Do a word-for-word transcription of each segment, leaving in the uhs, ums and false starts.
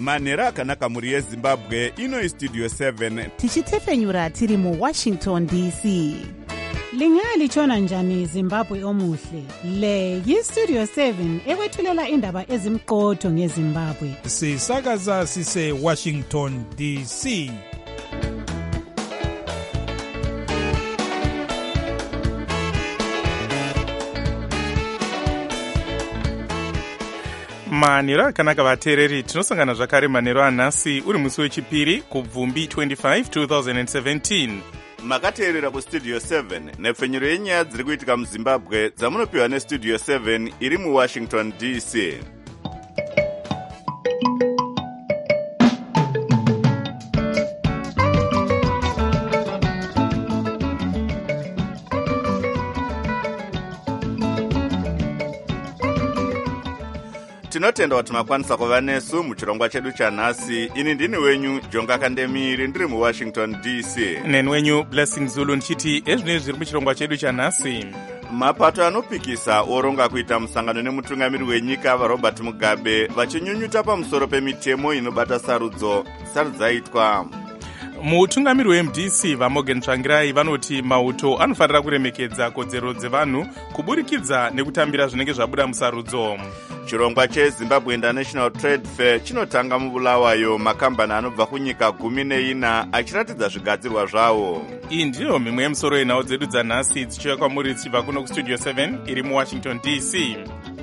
manhero akanaka mhuri yezimbabwe. Ino istudio seven tichitefenyura tiri muwashington D C. Lingalitshona njani Zimbabwe omuhle? Le yistudio seven ekwethulela indaba ezimqotho ngeZimbabwe. Sisakaza sise Washington D C. Manhero akanaka vateereri, tinosangana zvakare manhero anhasi uri musi wechipiri kubvumbi twenty-five twenty seventeen. makateerera kustudio seven nepfenyuro yenyaya dziri kuitika muzimbabwe dzamunopiwa nestudio seven iri muwashington D C. Tinotenda kuti makwanisa kuva nesu muchirongwa chedu chanhasi. Ini ndini wenyu Jonga Kandemiri ndiri muwashington D C. Neni wenyu Blessing Zulu ndichiti ezvinezvi zviri muchirongwa chedu chanhasi. Mapato anopikisa oronga kuita musangano nemutungamiri wenyika vaRobert Mugabe vachinyunyuta pamusoro pemitemo inobata sarudzo sarudzaitwa. Mutungamiri weM D C vaMorgan Tsvangirai vanoti mauto anofanira kuremekedza kodzero dzevanhu kuburikidza nekutambira zvinenge zvabuda musarudzo. Chirongwa cheZimbabwe International Trade Fair chinotanga mubulawayo, makambani anobva kunyika gumi neina achiratidza zvigadzirwa zvawo. Iyi ndiyo mimwe yemusoro yenhau dzedu dzanhasi dzichiuya kwamuri dzichibva kuno kustudio seven iri muwashington D C.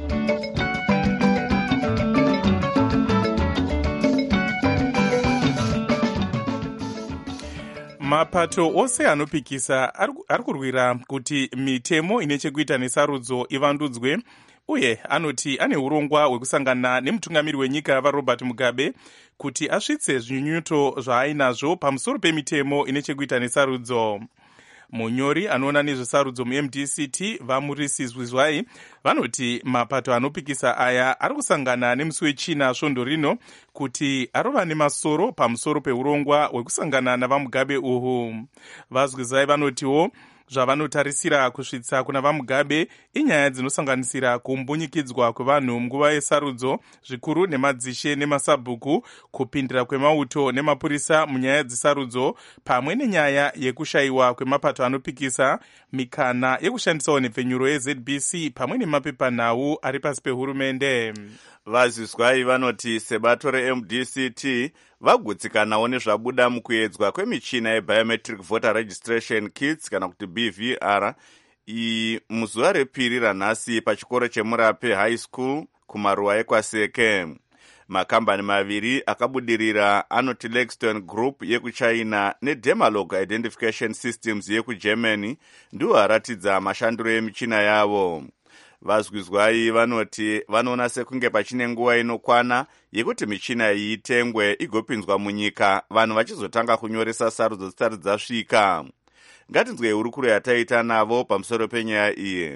Mapato ose anopikisa ari kurwira kuti mitemo ine chekuita nesarudzo ivandudzwe, uye anoti ane urongwa hwekusangana nemutungamiri wenyika vaRobert Mugabe kuti asvitse zvinyunyuto zvaainazvo pamusoro pemitemo ine chekuita nesarudzo. Munyori anoona nezvesarudzo muM D C T vaMurisi Zwizwai vanoti mapato anopikisa aya ari kusangana nemusi wechina svondo rino kuti arova nemasoro pamusoro peurongwa hwekusangana navaMugabe uhu. VaZwizwai vanotiwo zvavanotarisira kusvitsa kuna vaMugabe inyaya dzinosanganisira kumbunyikidzwa kwevanhu munguva yesarudzo, zvikuru nemadzishe nemasabhuku, kupindira kwemauto nemapurisa munyaya dzesarudzo, pamwe nenyaya yekushayiwa kwemapato anopikisa, mikana yekushandisawo nepfenyuro yeZ B C pamwe nemapepanhau ari pasi pehurumende. VaZwizwai vanoti sebato reM D C T vagutsikanawo nezvabuda mukuedzwa kwemichina yebiometric voter registration kits kana kuti B V R iyi muzuva repiri ranhasi pachikoro cheMurape High School kumaruwa ekwaseke. Makambani maviri akabudirira anoti Lexington Group yekuchina neDemalog Identification Systems yekuGermany ndiwo aratidza mashandiro emichina yavo. VaZwizwai vanoti vanoona sekunge pachine nguva inokwana yekuti michina iyi itengwe igopinzwa munyika, vanhu vachizotanga kunyoresa sarudzo dzisati dzasvika. Ngatinzwe hurukuro yataita navo pamusoro penyaya iyi.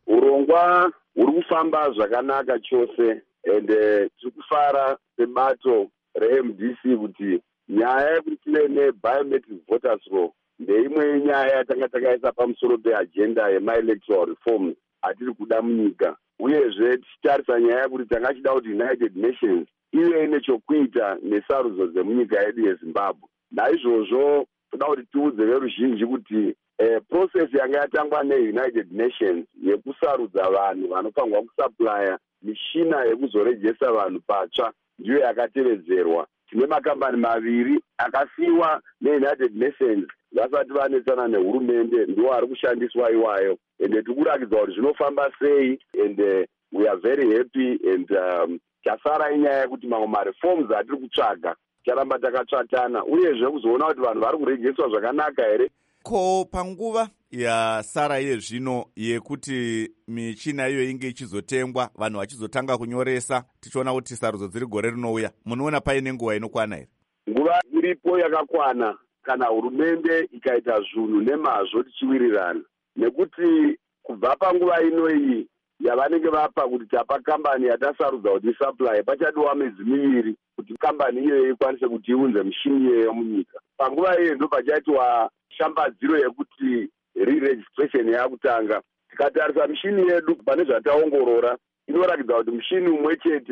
Urongwa huri kufamba zvakanaka chose, ende tiri kufara sebato reM D C kuti nyaya yekuti tive nebiometric voters law ndeimwe yenyaya yatanga takaisa pamusoro peagenda yemaelectoral reforms atiri kuda munyika. Uyezve tichitarisa nyaya yekuti tanga chida kuti United Nations ive nechokuita nesarudzo dzemunyika yedu yeZimbabwe. Naizvozvo toda kuti tiudze veruzhinji kuti eh, process yanga yatangwa neUnited Nations yekusarudza vanhu vanofanirwa kusuplya mishina yekuzorejesa vanhu patsva ndiyo yakatevedzerwa. Tine makambani maviri akasiyiwa neUnited Nations vasati vanetsana nehurumende ndiwo ari kushandiswa iwayo, ende tiri kurakidza kuti zvinofamba sei, ende we are very happy. And um, chasara inyaya yekuti mamwe mareforms atiri kutsvaga charamba takatsvatana, uyezve kuzoona kuti vanhu vari kurejeswa zvakanaka here. Ko panguva yasara iye zvino yekuti michina iyo inge ichizotengwa vanhu vachizotanga kunyoresa tichiona kuti sarudzo dziri gore rinouya, munoona paine nguva inokwana here? Nguva iripo yakakwana kana hurumende ikaita zvinhu nemazvo tichiwirirana, nekuti kubva panguva ino iyi yavanenge vapa kuti tapa kambani yatasarudza kuti supply pachadiwa mizi miviri kuti kambani iyoyo ikwanise kuti iunze mishini iyoyo munyika. Panguva iyoyo ndo pachaitwa shambadziro yekuti re-registration yakutanga. Tikatarisa mishini yedu pane zvataongorora inoratidza kuti mushini umwe chete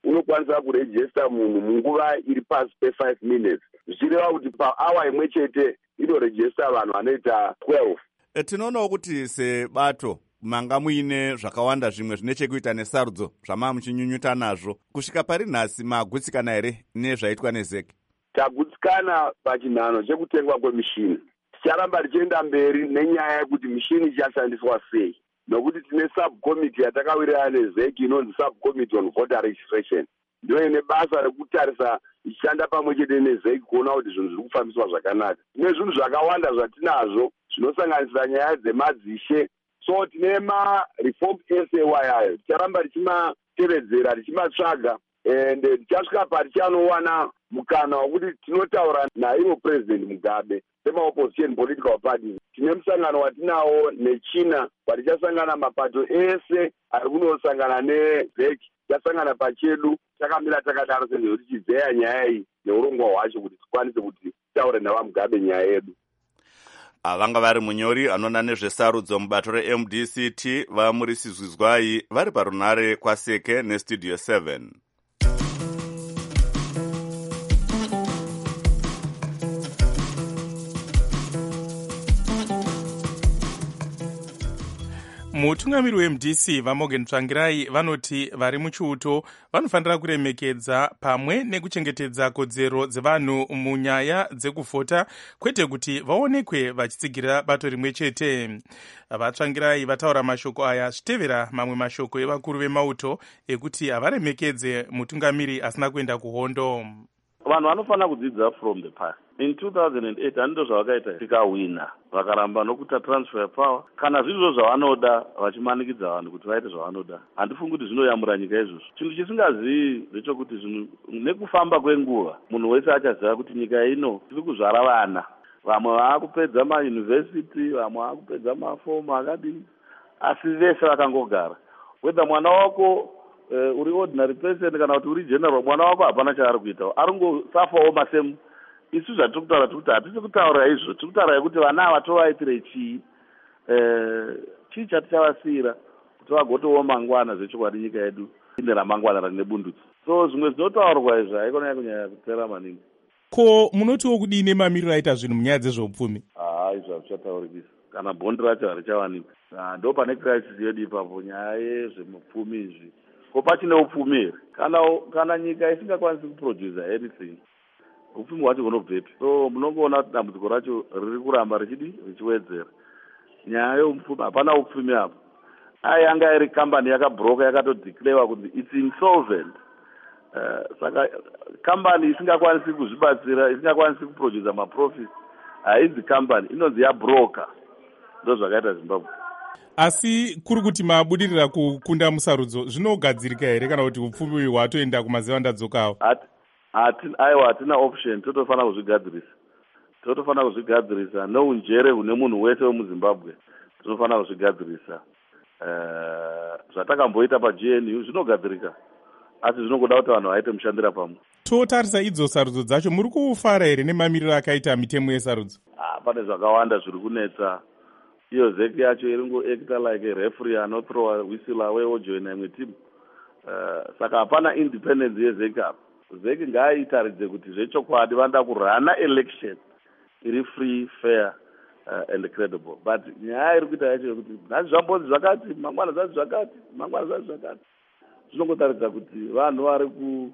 unokwanisa kurejista munhu munguva iri pasi pe-five minutes, zvichireva kuti paawa imwe chete inorejista vanhu vanoita twelve. E, tinoonawo kuti sebato manga muine zvakawanda zvimwe zvine chekuita nesarudzo zvama muchinyunyuta nazvo. Kusvika pari nhasi magutsikana here nezvaitwa nezeki? Tagutsikana pachinhano chekutengwa kwemishini. Ticharamba tichienda mberi nenyaya yekuti mishini ichashandiswa sei, nokuti tine subcommittee yatakawirirana nezeki inonzi subcommittee on voter registration. Ndio ine basa rekutarisa ichishanda pamwe chete nezeki kuona kuti zvinhu zviri kufambiswa zvakanaka. Tine zvinhu zvakawanda zvatinazvo zvinosanganisira nyaya dzemadzishe. So tine ma-reform ese wayayo ticharamba tichimatevedzera tichimatsvaga, ende tichasvika patichanowana mukana wekuti tinotaura naivo president Mugabe sema-opposition political parties. Tine musangano watinawo nechina watichasangana mapato ese ari kunosangana nezeki, tichasangana pachedu takamira takadaro sezvo tichizeya nyaya iyi neurongwa hwacho kuti tikwanise kuti taure navaMugabe nyaya yedu. Vanga vari munyori anoona nezvesarudzo mubato re-M D C T vaMurisi Zwizwai vari parunare kwaSeke nestudio seven. mutungamiri we-M D C vaMorgan Tsvangirai vanoti vari muchiuto vanofanira kuremekedza pamwe nekuchengetedza kodzero dzevanhu munyaya dzekuvhota, kwete kuti vaonekwe vachitsigira bato rimwe chete. VaTsvangirai vataura mashoko aya zvitevera mamwe mashoko evakuru vemauto ekuti havaremekedze mutungamiri asina kuenda kuhondo. Vanhu vanofanira kudzidza from the past. In two thousand eight handizvo zvavakaita tikawina, vakaramba nokuita transfer power. Kana zvizvo zvavanoda vachimanikidza vanhu kuti vaite zvavanoda, handifungi kuti zvinoyamura nyika izvozvo. Chinhu chisingazivi ndechokuti zvinhu nekufamba kwenguva munhu wese achaziva kuti nyika ino tiri kuzvara vana. Vamwe vaakupedza mayunivhesiti, vamwe vaakupedza mafomu akadini, asi vese vakangogara. Whether mwana wako Uh, uri ordinary person kana kuti uri general, mwana wako hapana chaari kuitawo, aringosafawo masemu. Isu zvatiri kutaura tiri kuti hatisi kutaura izvo, tiri kutaura kuti vana ava tovaitire chii, uh, chii chatichavasiyira kuti vagotowo mangwana zvechokwadi nyika yedu ine ramangwana rine bundutsi. So zvimwe zvinotaurwa izvo haikona kunyanya kupera maningi. Ko munotiwo kudini mamiriro aita zvinhu munyaya dzezveupfumi? Ah, izvo hazvichataurikisi kana bhondi racho harichawanikwa. Ah, ndo pane crisis yedu ipapo, nyaya yezvemupfumi izvi. Ko pachine upfumi here? Kana kana nyika isingakwanisi kuproduce anything, upfumi hwacho hunobvepi? So munongoona kuti dambudziko racho riri kuramba richidi richiwedzera. Nyaya yeupfumi, hapana upfumi apo. Ai anga iri company yakabroka yakatodeclare kuti it's insolvent. Uh, saka company isingakwanisi kuzvibatsira, isingakwanisi kuproduce maprofit, haidzi company, inonzi yabroka. Ndo zvakaita Zimbabwe. Asi kuri kuti mabudirira kukunda musarudzo zvinogadzirika here kana kuti upfumi hwatoenda kumaziva ndadzokawo? Aiwa, hatina option, totofanira kuzvigadzirisa. Totofanira kuzvigadzirisa nounjere hune munhu wese wemuZimbabwe. Totofanira kuzvigadzirisa. Uh, zvatakamboita paG N U zvinogadzirika, asi zvinongoda kuti vanhu vaite mushandira pamwe. Totarisa idzo sarudzo dzacho, muri kufara here nemamiriro akaita mitemo yesarudzo? Ah, pane zvakawanda zviri kunetsa. Iyo zeki yacho iringo acta like a referee anothrowa whistle away ojoina imwe team. Uh, saka hapana independence yezeki apa. Zeki ngaaitaridze kuti zvechokwadi vanoda kurana election iri free, fair uh, and credible. But nyaya iri kuita yacho kuti nhasi zvambonzi zvakati, mangwana zvati zvakati, mangwana zvati zvakati. Zvinongotaridza kuti vanhu vari ku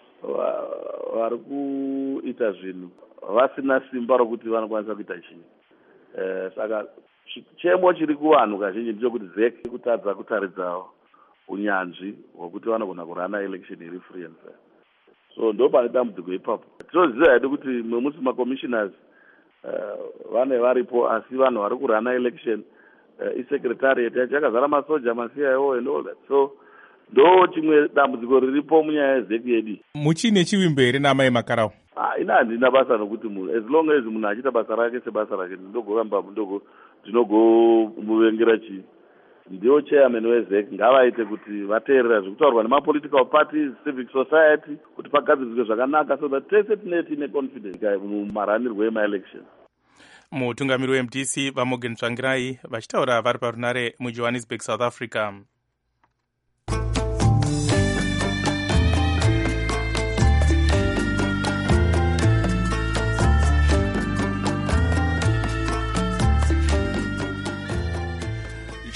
vari kuita zvinhu vasina simba rokuti vanokwanisa kuita chinhu. Uh, saka chemo chiri kuvanhu kazhinji ndechekuti zeki kutadza kutaridza unyanzvi hwekuti vanogona kurana election iri free and fair. So ndo pane dambudziko ipapo. Tinoziva hedu kuti memusi macommissioners uh, vane varipo, asi vanhu vari kurana election uh, isecretariat yacho yakazara masoja, ma-C I O and all that. So ndo chimwe dambudziko riripo munyaya yezeki yedu. Muchine chivimbo here namai makarawo? Ah, ina handina basa nokuti munhu, as long as munhu achita basa rake sebasa rake, ndogoramba ndogo ndinogomuvengera chii. Ndiyo chairman wezeki ngavaite kuti vateerera zviri kutaurwa nemapolitical parties, civic society, kuti pagadziriswe zvakanaka, so that tese tine tine confidence mumaranirwo ema-election. Mutungamiri we-M D C vaMorgan Tsvangirai vachitaura vari parunare muJohannesburg, South Africa.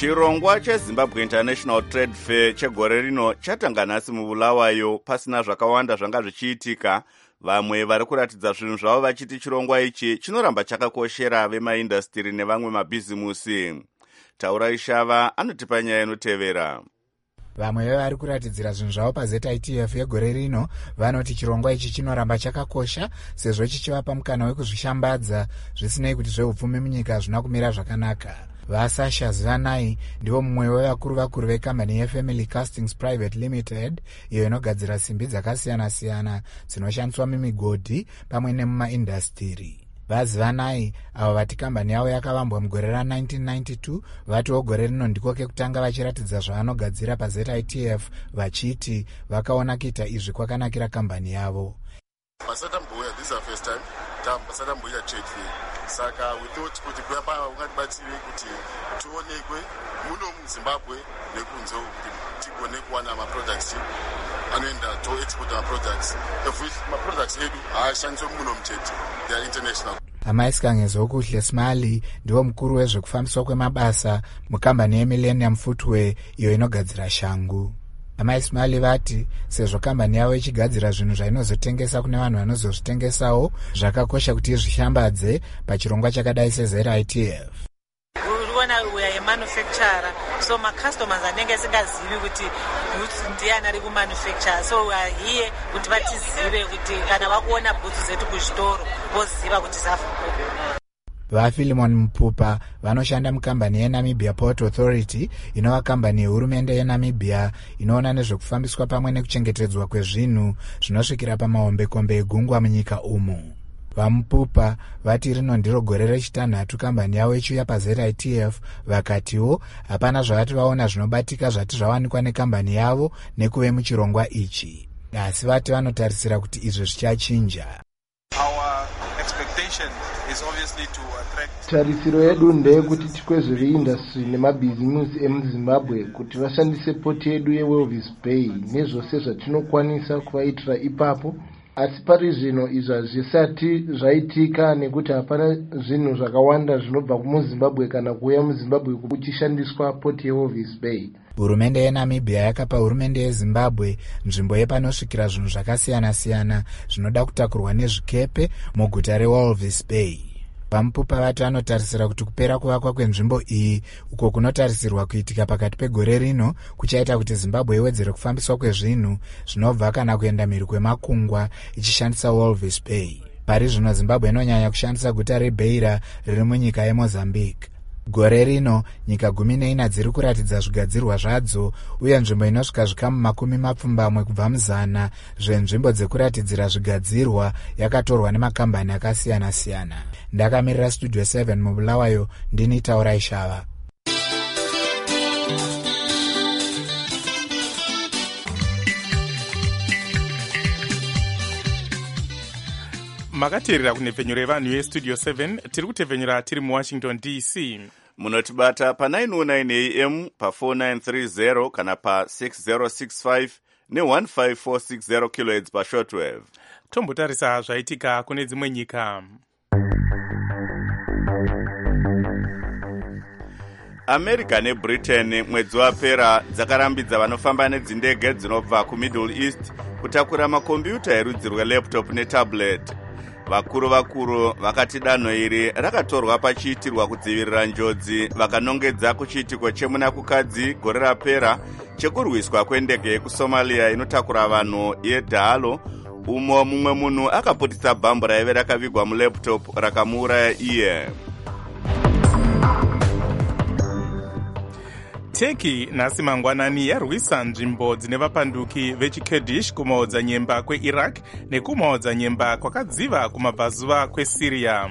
chirongwa chezimbabwe international trade fair chegore rino chatanga nhasi mubulawayo pasina zvakawanda zvanga zvichiitika. Vamwe vari kuratidza zvinhu zvavo vachiti chirongwa ichi chinoramba chakakoshera vemaindastiri nevamwe mabhizimusi. Taura Ishava anotipa nyaya inotevera. Vamwe vevari kuratidzira zvinhu zvavo paZ I T F yegore rino vanoti chirongwa ichi chinoramba chakakosha sezvo chichivapa mukana wekuzvishambadza zvisinei kuti zveupfumi munyika zvina kumira zvakanaka. Vasasha Zvanai ndivo mumwe wevakuru vakuru vekambani yeFamily Castings Private Limited iyo inogadzira simbi dzakasiyana-siyana dzinoshandiswa mimigodhi pamwe nemumaindastiri. Vazvanai avo vati kambani yavo yakavambwa mugore ra1992 vatiwo gore rino ndiko kekutanga vachiratidza zvavanogadzira paZ I T F vachiti vakaona kuita izvi kwakanakira kambani yavo. Pasatamboya this is our first time pasatamboya trade fair saka we thought kuti kuyapa ungatibatsire kuti tuonekwe muno muZimbabwe nekunze kuti tigone kuwana ma products anoenda to export our products of which ma products edu haashandiswe muno mutete they are international. Amaisikangezo kuhle Smali ndiwo mukuru wezvekufambiswa kwemabasa mukambani yeMillennium Footwear iyo inogadzira shangu. Amaismali vati sezvo kambani yavo ichigadzira zvinhu zvainozotengesa kune vanhu vanozozvitengesawo zvakakosha kuti zvishambadze pachirongwa chakadai seZ I T F. Urikuona uya yemanufacturer so macustomers anenge asingazivi kuti ndiani ari kumanufacture so we are here kuti vatizive kuti kana vakuona bhutsu zetu kuzvitoro voziva kuti zavhurwa. VaPhilemon Mpupa vanoshanda mukambani yeNamibia Port Authority inova kambani yehurumende yeNamibia inoona nezvekufambiswa pamwe nekuchengetedzwa kwezvinhu zvinosvikira pamahombekombe egungwa munyika umu. VaMpupa vati rino ndiro gore rechitanhatu kambani yavo ichiuya paZ I T F vakatiwo hapana zvavati vaona zvinobatika zvati zvawanikwa nekambani yavo nekuve muchirongwa ichi. Asi vati vanotarisira kuti izvi zvichachinja. Tarisiro yedu ndeyekuti tikwezve veindastry nemabhizimusi emuZimbabwe kuti vashandise poti yedu yeWalvis Bay nezvose zvatinokwanisa kuvaitira ipapo, asi pari zvino izvi hazvisati zvaitika nekuti hapana zvinhu zvakawanda zvinobva kumuZimbabwe kana kuuya muZimbabwe kuchishandiswa poti yeWalvis Bay. Hurumende yeNamibia yakapa hurumende yeZimbabwe nzvimbo yepanosvikira zvinhu zvakasiyana-siyana zvinoda kutakurwa nezvikepe muguta reWalvis Bay. VaMpupa vati vanotarisira kuti kupera kuvakwa kwenzvimbo iyi uko kunotarisirwa kuitika pakati pegore rino kuchaita kuti Zimbabwe iwedzere kufambiswa kwezvinhu zvinobva kana kuenda mhiri kwemakungwa ichishandisa Walvis Bay. Pari zvino Zimbabwe inonyanya kushandisa guta reBeira riri munyika yeMozambique. Gore rino nyika gumi neina dziri kuratidza zvigadzirwa zvadzo uye nzvimbo inosvika zvikamu makumi mapfumbamwe kubva muzana zvenzvimbo dzekuratidzira zvigadzirwa yakatorwa nemakambani akasiyana-siyana. Ndakamirira Studio seven mubulawayo ndini Taura Ishava. Makateerera kunhepfenyuro yevanhu yestudio seven tiri kutevhenyura tiri muWashington D C. Munotibata pa nine oh nine A M pa four nine three zero kana pa six zero six five ne one five four six zero kilohertz pa shortwave. Tombotarisa zvaitika kune dzimwe nyika. America neBritain mwedzi wapera dzakarambidza vanofamba nedzindege dzinobva kuMiddle East kutakura makombiyuta erudzi rwelaptop netablet. Vakuru vakuru vakati danho iri rakatorwa pachiitirwa kudzivirira njodzi vakanongedza kuchiitiko chemuna kukadzi gore rapera chekurwiswa kwendege yekuSomalia inotakura vanhu yeDalo umo mumwe munhu akaputisa bhambu raive rakavigwa mulaptop rakamuuraya iye. Turkey nhasi mangwanani yarwisa nzvimbo dzine vapanduki vechikurdish kumaodza nyemba kweIraq nekumaodza nyemba kwakadziva kumabvazuva kweSyria.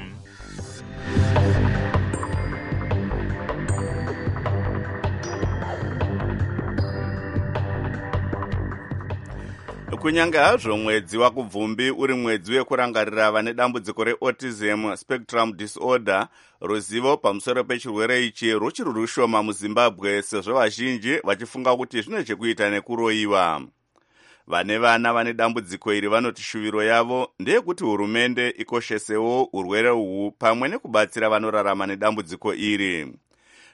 Kunyange hazvo mwedzi wakubvumbi uri mwedzi wekurangarira vane dambudziko reautism spectrum disorder, ruzivo pamusoro pechirwere ichi ruchiri rushoma muZimbabwe sezvo vazhinji vachifunga kuti zvine chekuita nekuroyiwa. Vane vana vane dambudziko iri vanoti shuviro yavo ndeyekuti hurumende ikoshesewo urwere uhu pamwe nekubatsira vanorarama nedambudziko iri.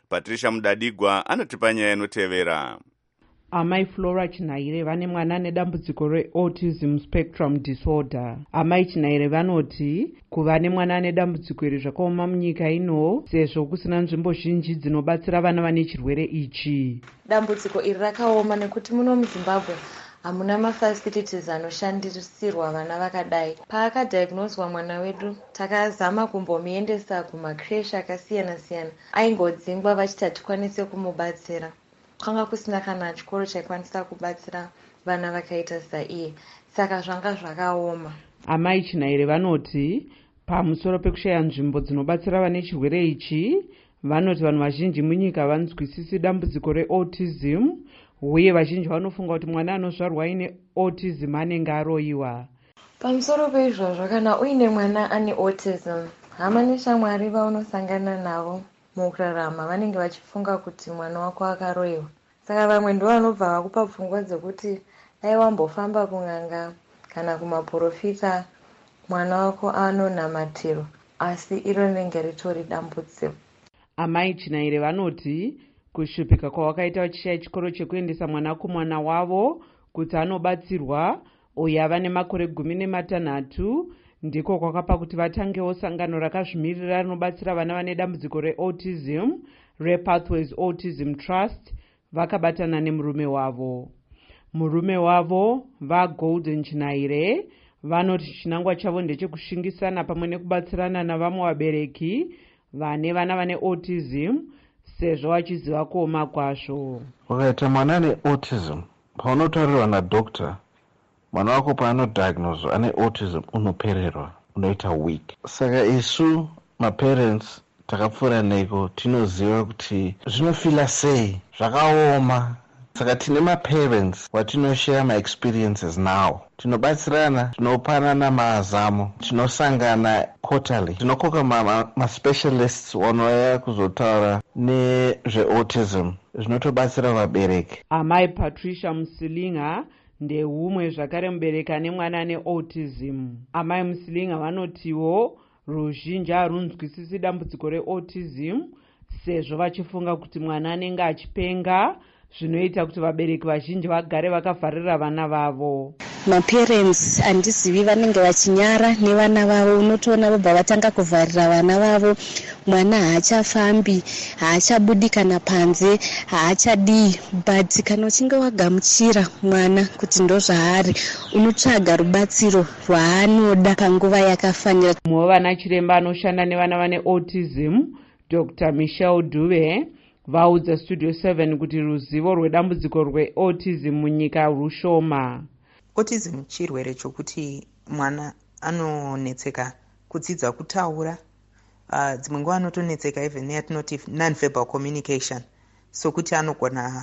patricia mudadigwa anotipa nyaya inotevera. Amai Flora Chinaire vane mwana nedambudziko reautism spectrum disorder. Amai Chinaire vanoti kuva nemwana nedambudziko iri zvakaoma munyika ino sezvo kusina nzvimbo zhinji dzinobatsira vana vane chirwere ichi. Dambudziko iri rakaoma nekuti muno muZimbabwe hamuna mafacilities anoshandisirwa vana vakadai. Paakadiagnoswa mwana wedu takazama kumbomuendesa kumakreshi akasiyana siyana, aingodzingwa vachiti hatikwanise kumubatsira. Kwanga kusina kana chikoro chaikwanisa kubatsira vana vakaita saiye, saka zvanga zvakaoma. Amai Chinaire vanoti pamusoro pekushaya nzvimbo dzinobatsira vane chirwere ichi, vanoti vanhu vazhinji munyika vanzwisisi dambudziko reautism, uye vazhinji vanofunga kuti mwana anozvarwa aine autism anenge aroyiwa. Pamusoro peizvozvo, kana uine mwana ane autism, hama neshamwari vaunosangana navo mukurarama vanenge vachifunga kuti mwana wako akaroyiwa. Saka vamwe ndo vanobva vakupa pfungwa dzekuti dai wambofamba kun'anga kana kumaprofita mwana wako anonamatiro, asi iro rinenge ritori dambudziko. Amai Chinaire vanoti kushupika kwavakaita vachishaya chikoro chekuendesa mwana kumwana wavo kuti anobatsirwa uye ava nemakore gumi nematanhatu ndiko kwakapa kuti vatangewo sangano rakazvimirira rinobatsira vana vane dambudziko reautism repathways autism trust, vakabatana nemurume wavo. Murume wavo vaGolden Chinaire vanoti chinangwa chavo ndechekushingisana pamwe nekubatsirana navamwe vabereki vane vana vane autism sezvo vachiziva kuoma kwazvo. Ukaita mwana ane autism, paunotauriwa nadokta, mwana wako paanodiagnoswa ane autism unopererwa, unoita weak. Saka isu maparents takapfuura neko tinoziva kuti zvinofila sei, zvakaoma. Saka tine maparents watinoshare maexperiences now. Tinobatsirana, tinopanana mazamo, tinosangana quarterly. Tinokoka maspecialists ma, ma wanouya kuzotaura nezveautism. Zvinotobatsira vabereki. Amai Patricia Musilinga ndeumwe zvakare mubereki ane mwana neautism. Amai Musilinga vanotiwo ruzhinji harunzwisisi dambudziko reautism sezvo vachifunga kuti mwana anenge achipenga, zvinoita kuti vabereki vazhinji vagare vakavharira vana vavo. Maparents handizivi vanenge vachinyara nevana vavo, unotoona vobva vatanga kuvharira vana vavo. Mwana haachafambi, haachabudi kana panze, haachadii, but kana uchinge wagamuchira mwana kuti ndo zvaari, unotsvaga rubatsiro rwaanoda panguva yakafanira. Mumwe vana chiremba anoshanda nevana vane autism, Doctor Michelle Dube, vaudza Studio seven kuti ruzivo rwedambudziko rweautism munyika rushoma. Autism chirwere chokuti mwana anonetseka kudzidza kutaura, uh, dzimwe nguva anotonetseka even neyatinoti non-verbal communication, so kuti anogona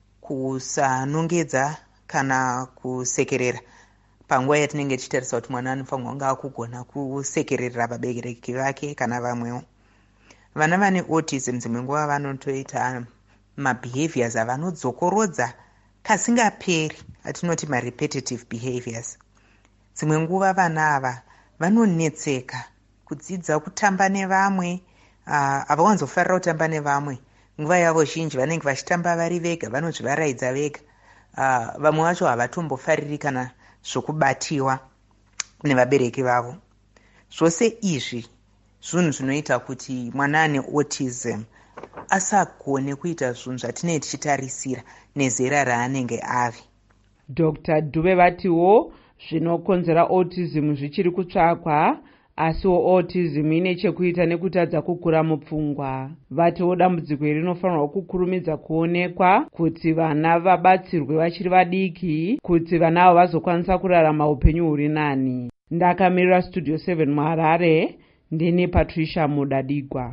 kusanongedza kana kusekerera. Panguva yatinenge tichitarisa kuti mwana anofanirwa kunge akugona kusekerera vabereki vake kana vamwewo. Vana vane autism dzimwe nguva vanotoita mabehaviors avanodzokorodza kasingaperi, atinoti marepetitive behaviors. Dzimwe nguva vana ava vanonetseka kudzidza kutamba nevamwe, uh, havawanzofarira kutamba nevamwe. Nguva yavo zhinji vanenge vachitamba vari vega, vanozvivaraidza vega. Uh, vamwe vacho havatombofariri kana zvokubatiwa nevabereki vavo. Zvose izvi zvinhu zvinoita kuti mwana ane autism asagone kuita zvinhu zvatinenge tichitarisira nezera raanenge ave. Doctor Dube vatiwo zvinokonzera autism zvichiri kutsvakwa, asiwo autism ine chekuita nekutadza kukura mupfungwa. Vatiwo dambudziko iri rinofanirwa kukurumidza kuonekwa kuti vana vabatsirwe vachiri vadiki, kuti vana avo vazokwanisa kurarama upenyu huri nani. Ndakamirira Studio seven muHarare, ndini Patricia Mudadigwa.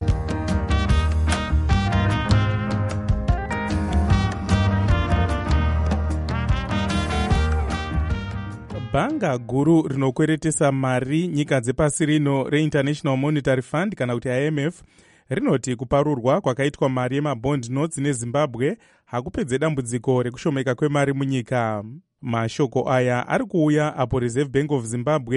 Bhanga guru rinokweretesa mari nyika dzepasi rino reInternational Monetary Fund kana kuti I M F rinoti kuparurwa kwakaitwa mari yemabond notes neZimbabwe hakupedze dambudziko rekushomeka kwemari munyika. Mashoko aya ari kuuya apo Reserve Bank of Zimbabwe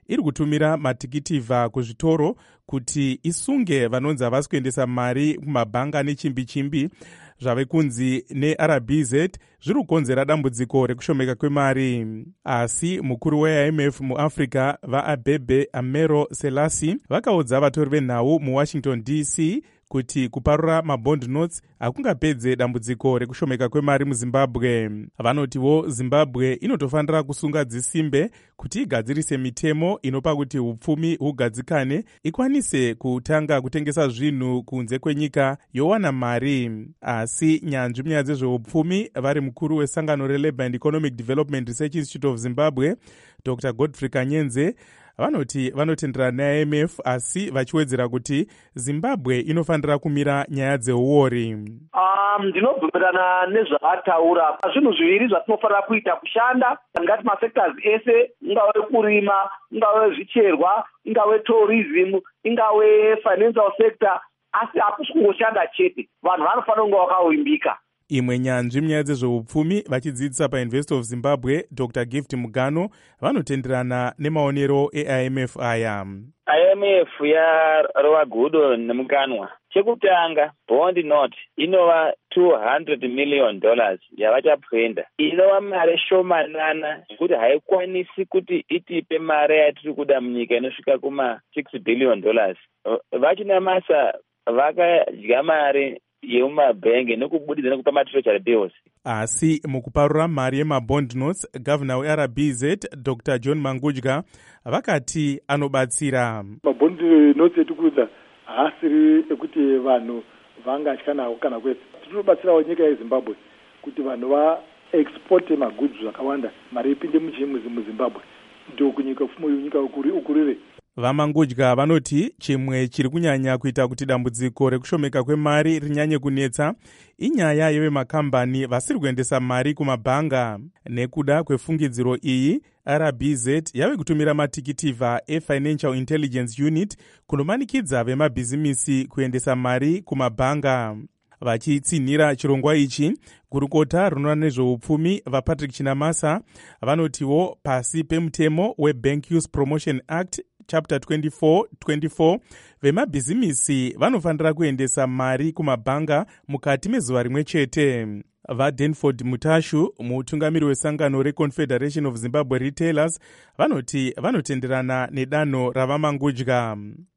iri kutumira matikitivha kuzvitoro kuti isunge vanonzi havasi kuendesa mari kumabhanga nechimbi chimbi zvave kunzi neR B Z zviri kukonzera dambudziko rekushomeka kwemari. Asi mukuru we I M F muAfrica vaAbebe Amero Selassie vakaudza vatori venhau muWashington D C kuti kuparura mabond notes hakungapedze dambudziko rekushomeka kwemari muZimbabwe. Vanotiwo Zimbabwe inotofanira kusunga dzisimbe kuti igadzirise mitemo inopa kuti hupfumi hugadzikane ikwanise kutanga kutengesa zvinhu kunze kwenyika yowana mari. Asi nyanzvi munyaya dzezveupfumi vari mukuru wesangano reLabour and Economic Development Research Institute of Zimbabwe Doctor Godfrey Kanyenze vanoti vanotenderana neI M F asi vachiwedzera kuti Zimbabwe inofanira kumira nyaya dzeuori. Um, ndinobvumirana nezvavataura. Zvinhu zviviri zvatinofanira kuita kushanda ngati masectors ese, ingave kurima, ingave zvicherwa, ingave tourism, ingave financial sector, asi hakusi kungoshanda chete. Vanhu vanofanira kunge vakawimbika. Imwe nyanzvi munyaya dzezveupfumi vachidzidzisa paUniversity of Zimbabwe Doctor Gift Mugano vanotenderana nemaonero eI M F aya. I M F yarova gudo nemukanwa. Chekutanga, bond note inova two hundred million dollars yavachapwenda. Inova mari shomanana kuti haikwanisi kuti itipe mari yatiri kuda munyika inosvika kuma six billion dollars. Vachinamasa vakadya mari yemumabhenge nekubudidza nekupa matreasury bills. Asi mukuparura mari yemabond notes, Governor weR B Z Doctor John Mangudya vakati anobatsira. Mabond notes etikudza haasiri ekuti vanhu vangatya nawo kana kwete. Tinobatsirawo nyika yeZimbabwe kuti vanhu va export magoods zvakawanda, mari ipinde muchimuzi muZimbabwe ndio kunyika fumo nyika ukurire. Vamangudya vanoti chimwe chiri kunyanya kuita kuti dambudziko rekushomeka kwemari rinyanye kunetsa inyaya yevemakambani vasiri kuendesa mari kumabhanga. Nekuda kwefungidziro iyi, R B Z yave kutumira matikitivha eFinancial Intelligence Unit kunomanikidza vemabhizimisi kuendesa mari kumabhanga. Vachitsinhira chirongwa ichi, gurukota rinoona nezveupfumi vaPatrick Chinamasa vanotiwo pasi pemutemo weBank Use Promotion Act Chapter twenty-four twenty-four vemabhizimisi vanofanira kuendesa mari kumabhanga mukati mezuva rimwe chete. VaDanford Mutashu, mutungamiri wesangano reConfederation of Zimbabwe Retailers, vanoti vanotenderana nedanho ravamangudya.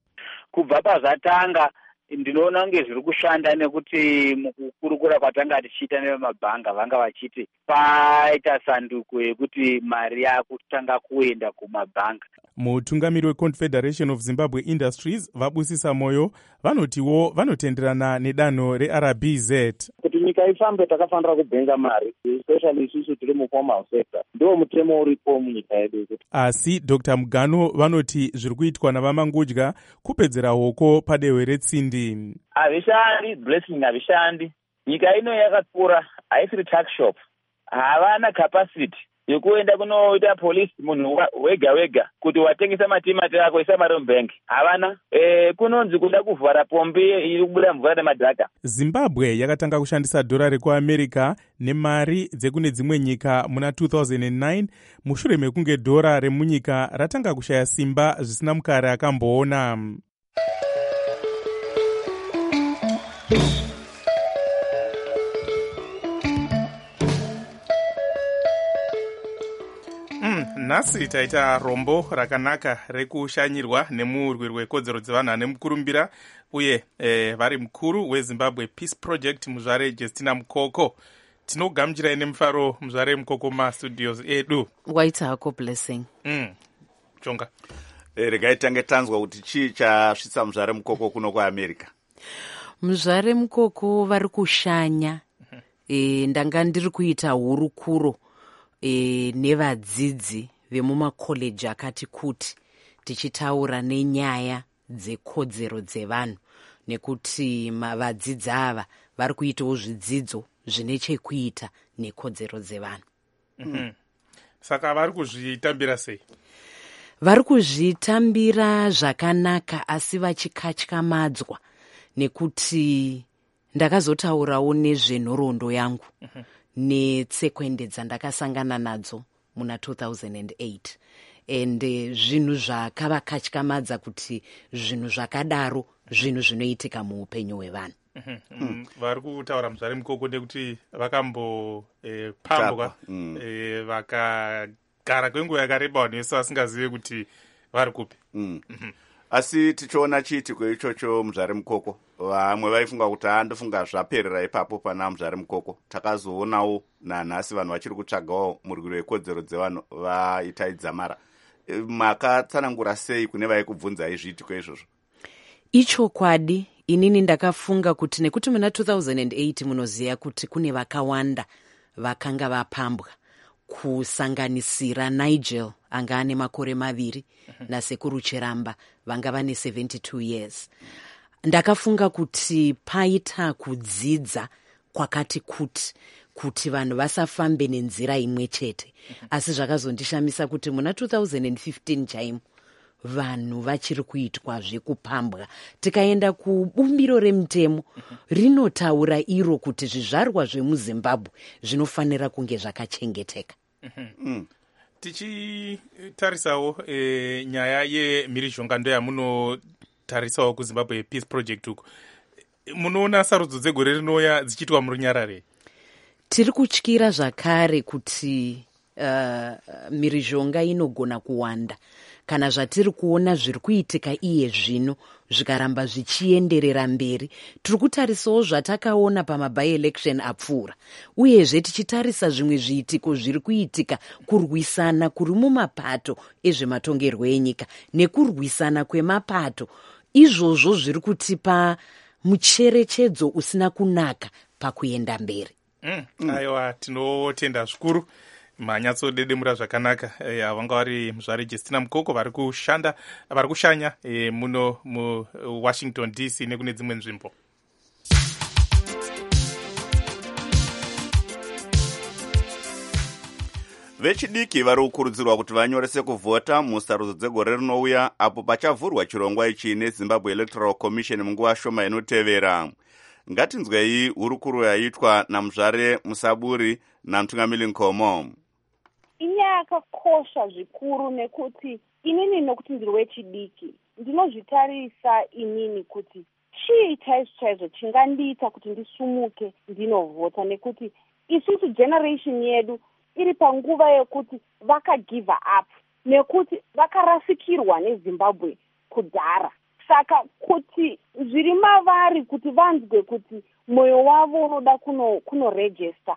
Kubva pazvatanga ndinoona kunge zviri kushanda nekuti mukukurukura kwatanga tichiita nevemabhanga vanga vachiti paita sanduko yekuti mari yakutanga kuenda kumabhanga. Mutungamiri weConfederation of Zimbabwe Industries Vabusisa Moyo vanotiwo vanotenderana nedanho reR B Z. Kuti nyika ifambe takafanira kubhenga mari, especially isusu tiri muformal sector. Ndio mutemo uripo munyika yedu. Asi Doctor Mugano vanoti zviri kuitwa navamangudya kupedzera hoko padehwe retsindi. Havishandi, blessing havishandi. Nyika ino yakakura, haisiri tax shop. Havana capacity yekuenda kunoita police munhu wega wega kuti watengesa matimati yako isa mari mubhengi. Havana. E, kunonzi kuda kuvhara pombi iri kubuda mvura nemadhaka. Zimbabwe yakatanga kushandisa dhora rekuAmerica nemari dzekune dzimwe nyika muna two thousand nine mushure mekunge dhora remunyika ratanga kushaya simba zvisina mukare akamboona. Nhasi taita rombo rakanaka rekushanyirwa nemurwi rwekodzero dzevanhu ane mukurumbira uye e, vari mukuru weZimbabwe Peace Project muzvare Justina Mukoko. Tinogamuchirai nemufaro muzvare Mukoko mastudios edu. Waita hako blessing. Mm. Chonga. E, regai tange tanzwa kuti chii chasvitsa muzvare Mukoko kuno kuAmerica. Muzvare Mukoko vari kushanya. Mm-hmm. E, ndanga ndiri kuita hurukuro e, nevadzidzi vemumakoleji akati kuti tichitaura nenyaya dzekodzero dzevanhu nekuti vadzidzi ava vari kuitawo zvidzidzo zvine chekuita nekodzero dzevanhu. Mm-hmm. Saka vari kuzvitambira sei? Vari kuzvitambira zvakanaka asi vachikatyamadzwa nekuti ndakazotaurawo nezvenhoroondo yangu. Mm-hmm. netsekwende dzandakasangana nadzo muna two thousand eight. and uh, zvinhu zvakavakatyamadza kuti zvinhu zvakadaro zvinhu zvinoitika muupenyu hwevanhu. Mm-hmm. vari kutaura muzvari mukoko ndekuti vakambopambwa mm. e, vakagara kwenguva yakareba nese vasingazive kuti vari kupi. mm. mm-hmm. Asi tichiona chiitiko ichocho muzvari mukoko, vamwe vaifunga kuti andofunga zvaperera ipapo pana muzvari mukoko. Takazoonawo nanhasi vanhu vachiri kutsvagawo murwiro wekodzero dzevanhu vaitaidzamara. Makatsanangura sei kune vaikubvunzai zviitiko izvozvo? Ichokwadi, inini ndakafunga kuti nekuti muna two thousand eight munoziva kuti kune vakawanda vakanga vapambwa, kusanganisira Nigel anga ane makore maviri uh-huh. nasekuru Chiramba vanga vane seventy-two years. Ndakafunga kuti paita kudzidza kwakati kuti kuti vanhu vasafambe nenzira imwe chete. uh-huh. Asi zvakazondishamisa kuti muna two thousand fifteen chaimo vanhu vachiri kuitwa zvekupambwa. Tikaenda kubumbiro remutemo uh-huh. rinotaura iro kuti zvizvarwa zvemuZimbabwe zvinofanira kunge zvakachengeteka. Mm-hmm. Mm. Tichitarisawo e, nyaya yemhirizhonga ndo yamunotarisawo kuZimbabwe Peace Project uko, munoona sarudzo dzegore rinouya dzichiitwa murunyarare? Tiri kutyira zvakare kuti uh, mhirizhonga inogona kuwanda kana zvatiri kuona zviri kuitika iye zvino zvikaramba zvichienderera mberi. Tiri kutarisawo zvatakaona pamaby-election apfuura, uyezve tichitarisa zvimwe zviitiko zviri kuitika kurwisana kuri mumapato ezvematongerwo enyika nekurwisana kwemapato. Izvozvo zviri kutipa mucherechedzo usina kunaka pakuenda mberi. Mm. Mm. Aiwa, tinotenda zvikuru, manyatsodedemura zvakanaka. E, vanga vari muzvari Justina Mukoko vari kushanda vari kushanya e, muno muWashington D C nekune dzimwe nzvimbo. Vechidiki vari kukurudzirwa kuti vanyorese kuvhota musarudzo dzegore rinouya apo pachavhurwa chirongwa ichi neZimbabwe Electoral Commission munguva shoma inotevera. Ngatinzwei hurukuro yaitwa naMuzvare Musaburi naMtungamiri Nkomo. Inyaya yakakosha zvikuru nekuti inini nokuti ndiri wechidiki ndinozvitarisa inini kuti chii chaizvo chaizvo chingandiita kuti ndisumuke ndinovhota, nekuti isusu generation yedu iri panguva yekuti vakagiva up nekuti vakarasikirwa neZimbabwe kudhara. Saka kuti zviri mavari kuti vanzwe kuti mwoyo wavo unoda kuno kunoregister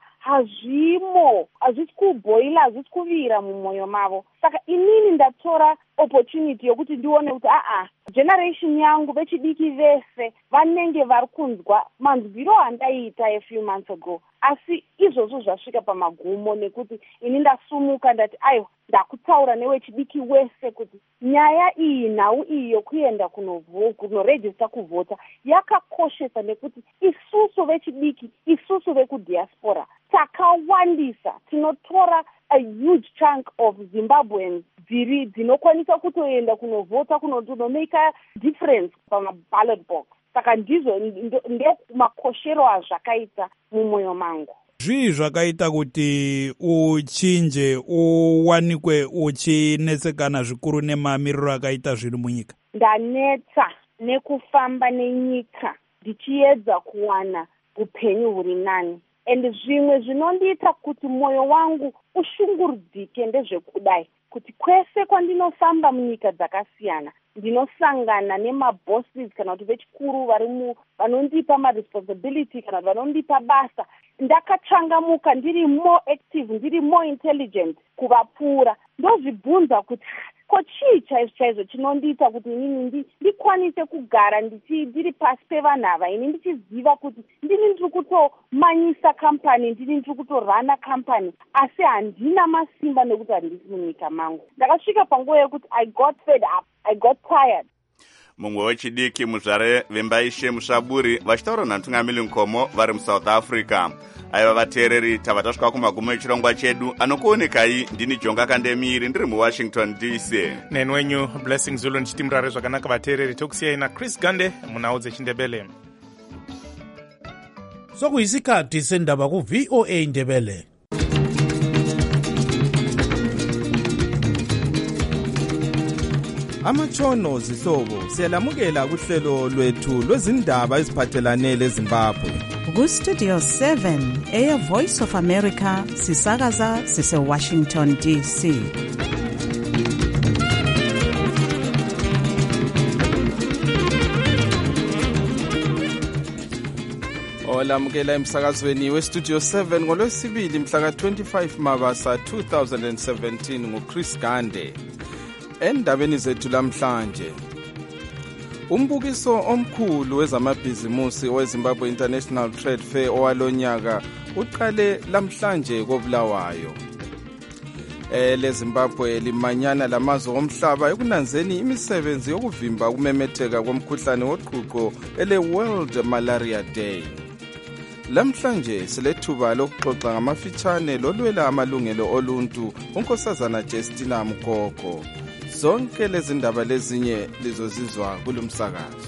hazvimo, hazvisi kubhoila, hazvisi kuvira mumwoyo mavo. Saka inini ndatora opportunity yokuti ndione kuti aa generation yangu vechidiki vese vanenge vari kunzwa manzwiro andaiita a few months ago, asi izvozvo zvasvika pamagumo nekuti ini ndasumuka ndati aiwa ndakutaura newechidiki wese kuti nyaya iyi nhau iyi yokuenda kunoregister kuvhota yakakoshesa, nekuti isusu vechidiki, isusu vekudiaspora takawandisa, tinotora a huge chunk of Zimbabweans dziri dzinokwanisa kutoenda kunovhota kunomake a difference pamaballot box. Saka ndizvo ndemakoshero azvakaita mumwoyo mangu. Zvii zvakaita kuti uchinje uwanikwe uchinetsekana zvikuru nemamiriro akaita zviri munyika? Ndanetsa nekufamba nenyika ndichiedza kuwana upenyu huri nani, and zvimwe zvinondiita kuti mwoyo wangu ushungurudzike ndezvekudai kuti kwese kwandinofamba munyika dzakasiyana ndinosangana nemabosses kana kuti vechikuru vari vanondipa maresponsibility kana kuti vanondipa basa, ndakachangamuka, ndiri more active, ndiri more intelligent kuvapfuura. Ndozvibvunza kuti ko chii chaizvo chaizvo chinondiita kuti inini ndikwanise kugara ndiri pasi pevanhu ava, ini ndichiziva kuti ndini ndiri kutomanyisa kampani, ndini ndiri kutorana kampani, asi handina masimba nekuti handisi munyika mangu. Ndakasvika panguva yekuti I got fed up, I got tired. Mumwe wechidiki Muzvare Vembaishe Musaburi vachitaura naMtungamiri Nkomo vari muSouth Africa. Aiva vateereri, tava tasvika kumagumo echirongwa chedu. Anokuonekai ndini Jonga Kandemiri ndiri muWashington D C. Neni wenyu Blessing Zulu ndichiti murare zvakanaka vateereri. Tokusiyai naChris Gande munhau dzechiNdebele. Sokuyisikhathi sendaba ku-V O A Ndebele. amatshono zihlobo siyalamukela kuhlelo lwethu lwezindaba eziphathelane leZimbabwe. Ku-Studio seven, Air Voice of America, sisakaza sise-Washington D C. Olamukela emsakazweni we-Studio seven ngolwesibili mhla ka-twenty-five Mabasa two thousand seventeen nguChris Gande. Endabeni zethu lamhlanje, umbukiso omkhulu wezamabhizimusi weZimbabwe International Trade Fair owalonyaka uqale lamhlanje koBulawayo. Ele Zimbabwe limanyana lamazwe omhlaba ekunanzeni imisebenzi yokuvimba ukumemetheka komkhuhlane woqhuqho ele World Malaria Day. Lamhlanje silethuba lokuxoxa ngamafitshane lolwela amalungelo oluntu uNkosazana Justina Mkoko. Zonke lezi ndaba lezinye lizozizwa kulumsakazo.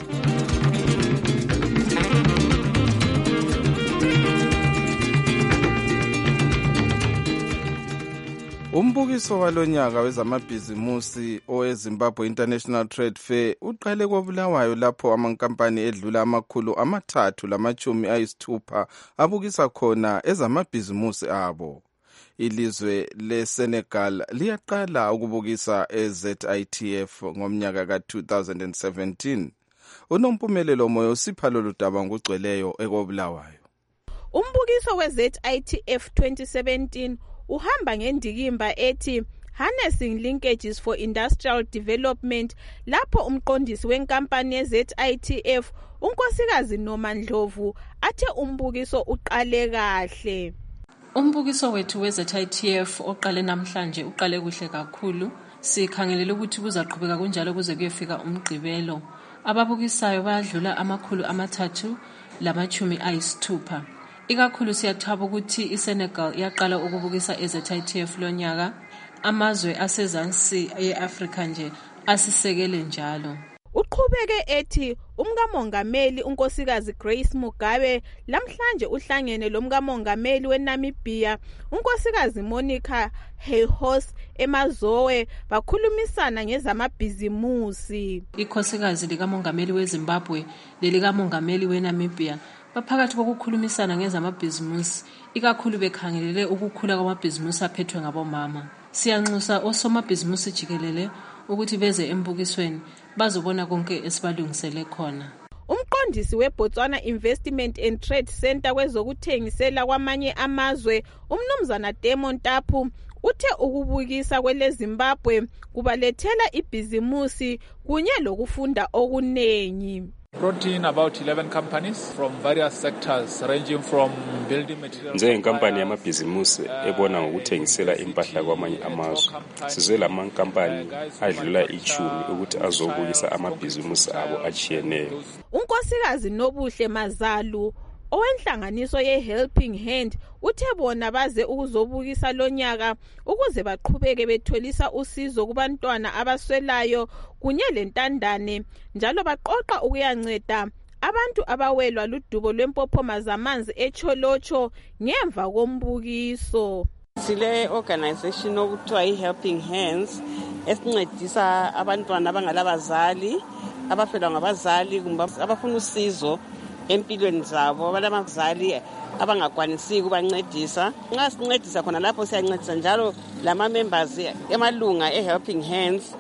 Umbukiso walonyaka wezamabhizimusi oweZimbabwe International Trade Fair uqale koBulawayo lapho amankampani edlula amakhulu amathathu lamachumi ayisithupha abukisa khona ezamabhizimusi abo. Ilizwe leSenegal liyaqala ukubukisa e-Z I T F ngomnyaka ka two thousand seventeen. Unompumelelo moyo sipha lolu daba ngogcweleyo ekoBulawayo. Umbukiso we-Z I T F twenty seventeen uhamba ngendikimba ethi Harnessing Linkages for Industrial Development, lapho umqondisi wenkampani ye-Z I T F unkosikazi Nomandlovu athe umbukiso uqale kahle. Umbukiso wethu we-Z I T F oqale namhlanje uqale kuhle kakhulu. Sikhangelele ukuthi kuzaqhubeka kunjalo kuze kuyefika umgqibelo. Ababukisayo bayadlula amakhulu amathathu lamachumi ayisithupha. Ikakhulu siyathaba ukuthi iSenegal iyaqala ukubukisa e-Z I T F lonyaka. Amazwe asezansi e-Afrika nje asisekele njalo. Uqhubeke ethi umkamongameli unkosikazi Grace Mugabe lamhlanje uhlangene lomkamongameli weNamibia unkosikazi Monica Heyhos emazowe bakhulumisana ngezamabhizimusi. Ikhosikazi likamongameli weZimbabwe lelikamongameli weNamibia baphakathi kokukhulumisana ngezamabhizimusi, ikakhulu bekhangelele ukukhula kwamabhizimusi aphethwe ngabomama. Siyanxusa osomabhizimusi jikelele ukuthi beze embukisweni bazobona konke esibalungisele khona. Umqondisi weBotswana Investment and Trade Center kwezokuthengisela kwamanye amazwe umnumzana Demon Tapu uthe ukubukisa kwele Zimbabwe kubalethela ibhizimusi kunye lokufunda okunengi. Brought in about eleven companies from various sectors ranging from building materials. Njengenkampani yamabhizimusi ebona ngokuthengisela impahla kwamanye amazwe, size lamankampani adlula ichumi ukuthi azobukisa amabhizimusi abo achiyeneyo. Unkosikazi Nobuhle Mazalu owenhlanganiso ye-Helping Hand uthe bona baze ukuzobukisa lonyaka ukuze baqhubeke betholisa usizo kubantwana abaswelayo kunye lentandane, njalo baqoqa ukuyanceda abantu abawelwa ludubo lwempophoma zamanzi eCholocho ngemva kombukiso. Sile organization okuthiwa i-Helping Hands esincedisa abantwana abangalabazali, abafelwa ngabazali kumbe abafuna usizo empilweni zabo, abalabazali abangakwanisi ukubancedisa. Nxa sincedisa khona lapho siyancedisa njalo lama members emalunga e-Helping Hands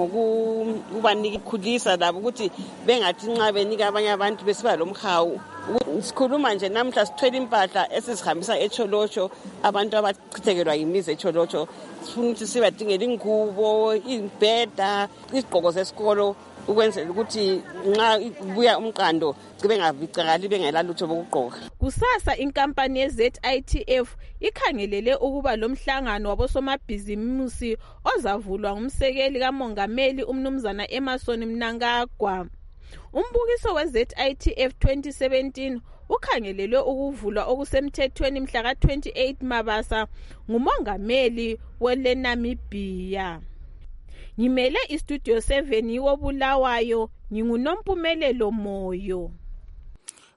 ngokubanika khulisa labo ukuthi bengathi nxa benika abanye abantu besiba lomhawu. Sikhuluma nje namhla sithwele impahla esizihambisa eCholocho abantu abachithekelwa yimizi eCholocho. Sifuna ukuthi sibadingele ingubo, imbheda, izigqoko zesikolo ukwenzela ukuthi nxa buya umqando bengavicakali bengelalutho bokugqoka. Kusasa inkampani ye-Z I T F ikhangelele ukuba lomhlangano wabosomabhizimusi ozavulwa ngumsekeli kamongameli umnumzana Emerson Mnangagwa. Umbukiso we-Z I T F twenty seventeen ukhangelelwe ukuvulwa okusemthethweni mhla ka twenty-eight Mabasa ngumongameli weNamibia. Ngimele iStudio seven yiwo Bulawayo, ngingunompumelelo moyo.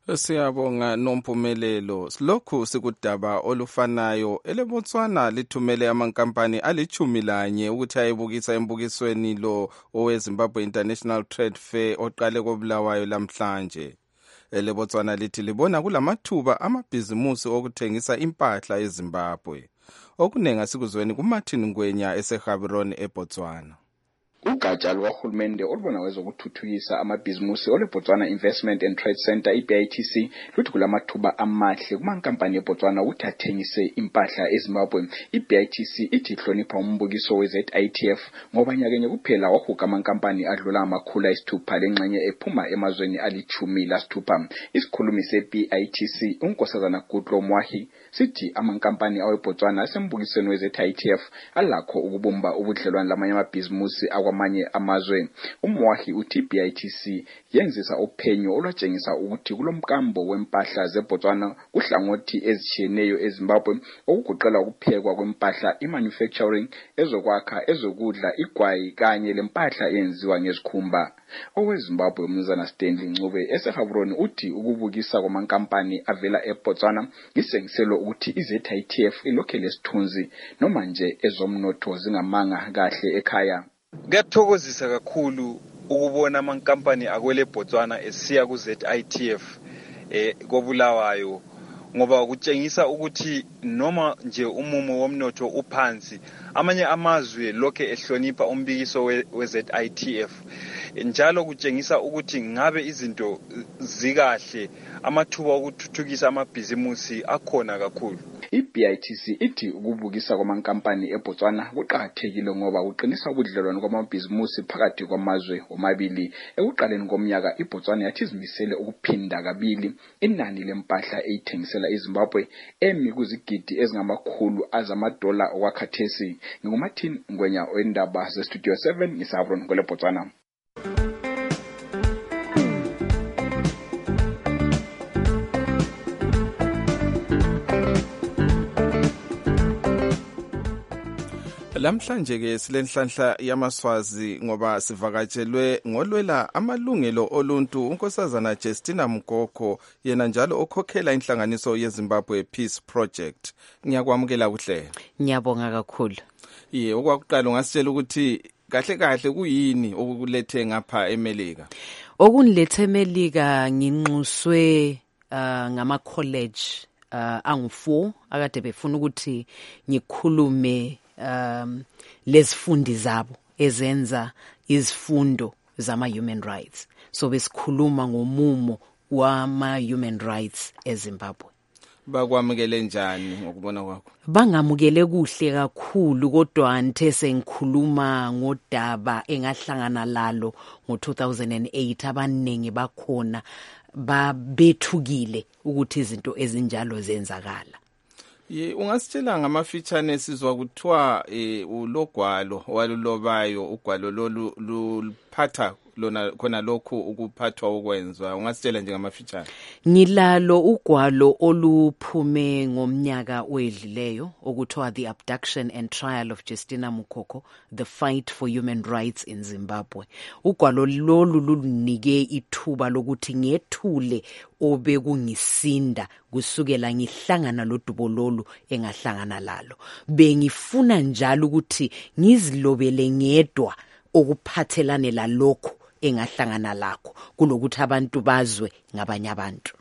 Siyabonga Nompumelelo. Lokhu sikudaba olufanayo eleBotswana lithumele amankampani alichumi lanye ukuthi ayebukisa embukisweni lo oweZimbabwe International Trade Fair oqale koBulawayo lamhlanje. EleBotswana lithi libona kulamathuba amabhizimusi okuthengisa impahla eZimbabwe. Okunenga sikuzweni kuMartin Ngwenya eseGaborone eBotswana. Ugatsha lukahulumende olubona kwezokuthuthukisa amabhizimusi oleBotswana Investment and Trade Center I B I T C luthi kulamathuba amahle kumankampani eBotswana ukuthi athengise impahla eZimbabwe. I B I T C ithi ihlonipha umbukiso we-Z I T F ngoba nyakenye kuphela wahuga amankampani adlula amakhulu ayisithupha lengxenye ephuma emazweni alichumi lasithupha. Isikhulumi se-B I T C uNkosazana Gudlo Mwahi sithi amankampani aweBotswana asembukisweni we-Z I T F alakho ukubumba ubudlelwano lamanye amabhizimusi akwamanye amazwe. Umwahi uthi I B I T C yenzisa uphenyo olwatshengisa ukuthi kulomkambo wempahla zeBotswana kuhlangothi ezitshiyeneyo eZimbabwe okugoqela ukuphekwa kwempahla, imanufacturing, ezokwakha, ezokudla, igwayi kanye lempahla eyenziwa ngezikhumba. OweZimbabwe uMnumzana Stanley Ncube eseGaborone uthi ukubukisa kwamankampani avela eBotswana isengiselo ukuthi i-Z I T F ilokhe lesithunzi noma nje ezomnotho zingamanga kahle ekhaya. Kuyathokozisa kakhulu ukubona amankampani akwele Botswana esiya ku-Z I T F eh koBulawayo ngoba kutshengisa ukuthi noma nje umumo womnotho uphansi amanye amazwe lokhe ehlonipha umbikiso we-Z I T F. Njalo kutshengisa ukuthi ngabe izinto zikahle amathuba okuthuthukisa amabhizimusi akhona kakhulu. I B I T C ithi ukubukisa kwamankampani eBotswana kuqhakathekile ngoba kuqinisa ubudlelwano kwamabhizimusi phakathi kwamazwe omabili. Ekuqaleni komnyaka iBotswana yathi izimisele ukuphinda kabili inani lempahla eyithengisela eZimbabwe emi kuzigidi ezingamakhulu azamadola okwakhathesi. NginguMartin Ngwenya oendaba zeStudio seven eGaborone kweleBotswana. Lamhlanje ke silenhlanhla yamaswazi ngoba sivakatshelwe ngolwela amalungelo oluntu uNkosazana Justina Mgoko yena njalo okhokhela inhlanganiso yeZimbabwe Peace Project. Ngiyakwamukela kuhle. Ngiyabonga kakhulu. Ye okwakuqala ungasitshela ukuthi kahle kahle kuyini okulethe ngapha eMelika? Okunilethe eMelika nginxuswe uh, ngama college uh, angu four akade befuna ukuthi ngikhulume um lezifundi zabo ezenza izifundo zama human rights. So besikhuluma ngomumo wama human rights eZimbabwe. Bakwamukele njani ngokubona kwakho? Bangamukele kuhle kakhulu kodwa ngithe sengikhuluma ngodaba engahlangana lalo ngo two thousand eight abaningi bakhona babethukile ukuthi izinto ezinjalo zenzakala. Ye ungasitshela ngamafeature esizwa kuthiwa eh ulogwalo walulobayo ugwalo lolu luphatha lona khona lokhu ukuphathwa okwenzwa ungasitshela nje ngamafeature? Ngilalo ugwalo oluphume ngomnyaka wedlileyo okuthiwa The Abduction and Trial of Justina Mgoko, The Fight for Human Rights in Zimbabwe. Ugwalo lolu lunike ithuba lokuthi ngethule obekungisinda kusukela ngihlangana lodubo lolu engahlangana lalo. Bengifuna njalo ukuthi ngizilobele ngedwa okuphathelane lalokho engahlangana lakho kulokuthi abantu bazwe ngabanye abantu.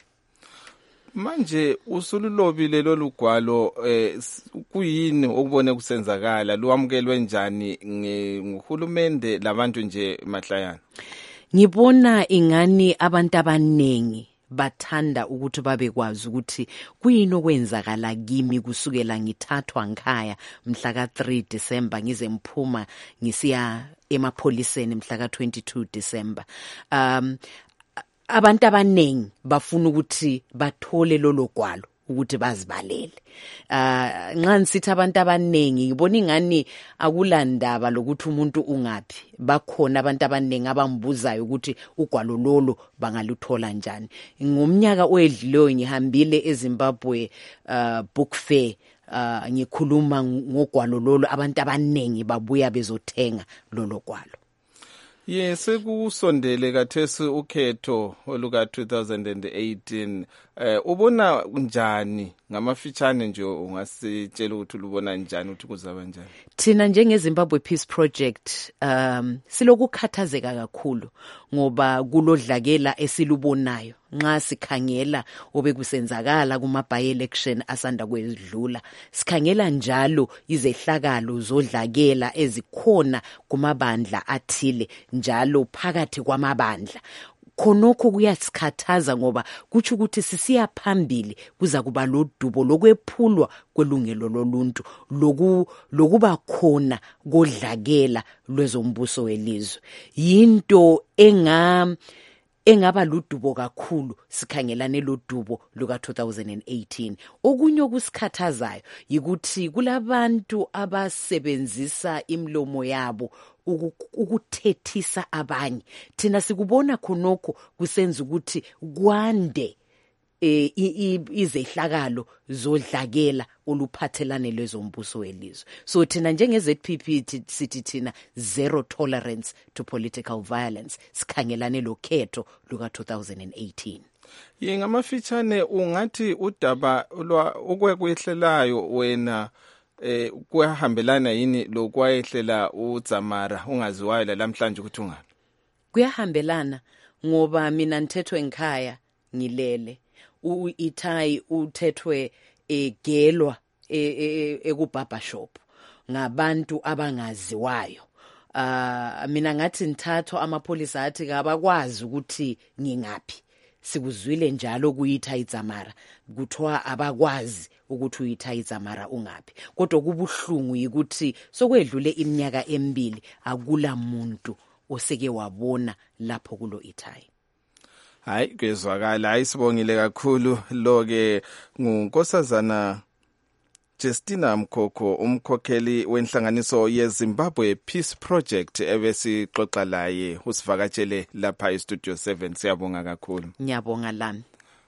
Manje usululobile lolugwalo eh kuyini okubone kusenzakala luwamukelwe njani nguhulumende labantu nje mahlayana? Ngibona ingani abantu abanengi bathanda ukuthi babekwazi ukuthi kuyini okwenzakala kimi kusukela ngithathwa ngikhaya mhla ka three December ngize mphuma ngisiya emapholiseni mhla ka twenty-two December. Um abantu abanengi bafuna ukuthi bathole lolo gwalo ukuthi bazibalele. Uh nxa nsithi abantu abanengi ngibona ingani akulandaba lokuthi umuntu ungaphi. Bakhona abantu abanengi abambuzayo ukuthi ugwalo lolo bangaluthola njani. Ngomnyaka oyedlileyo ngihambile eZimbabwe uh book fair uh ngikhuluma ngogwalo lolo abantu abanengi babuya bezothenga lolo gwalo. Yes, sekusondele kathesi ukhetho oluka two thousand eighteen. Eh ubona njani ngamafitshane nje ungasitshela ukuthi ubona njani ukuthi kuzaba njani? Thina njengeZimbabwe Peace Project um silokukhathazeka kakhulu ngoba kulodlakela esilubonayo nxa sikhangela obekusenzakala kuma by election asanda kwedlula. Sikhangela njalo izehlakalo zodlakela ezikhona kumabandla athile njalo phakathi kwamabandla. Khonokho kuyasikhathaza ngoba kuthi ukuthi sisiya phambili kuza kuba lodubo lokwephulwa kwelungelo loluntu loku lokuba khona kodlakela lwezombuso welizwe. Yinto enga engaba ludubo kakhulu sikhangelane lodubo luka two thousand eighteen. Okunye okusikhathazayo yikuthi kulabantu abasebenzisa imlomo yabo ukuthethisa abanye. Thina sikubona khonokho kusenza ukuthi kwande eh izehlakalo zodlakela oluphathelane lezombuso welizwe. So thina njenge Z P P sithi thina zero tolerance to political violence sikhangelane lokhetho luka two thousand eighteen. Yengamafitshane ungathi udaba okwekwehlelayo wena eh kuyahambelana yini lokwayehlela uZamara ungaziwayo lamhlanje ukuthi ungapi? Kuyahambelana ngoba mina nthethwe ekhaya ngilele. U-Itai uthethwe egelwa ekubaba shop ngabantu abangaziwayo. Ah mina ngathi nthatho amapolisa athi kabakwazi ukuthi ngingaphi. Sikuzwile njalo kuyiTai Zamara kuthiwa abakwazi ukuthi uyiTai Zamara ungaphi. Kodwa kubuhlungu ukuthi sokwedlule iminyaka emibili akula muntu oseke wabona lapho kulo Itai. Hayi kezwakala ayisibongile kakhulu lo ke ngunkosazana Justina Mkhokho umkhokheli wenhlanganiso yeZimbabwe Peace Project ebesixoxa laye usivakatshele lapha eStudio seven. Siyabonga kakhulu. Ngiyabonga lami.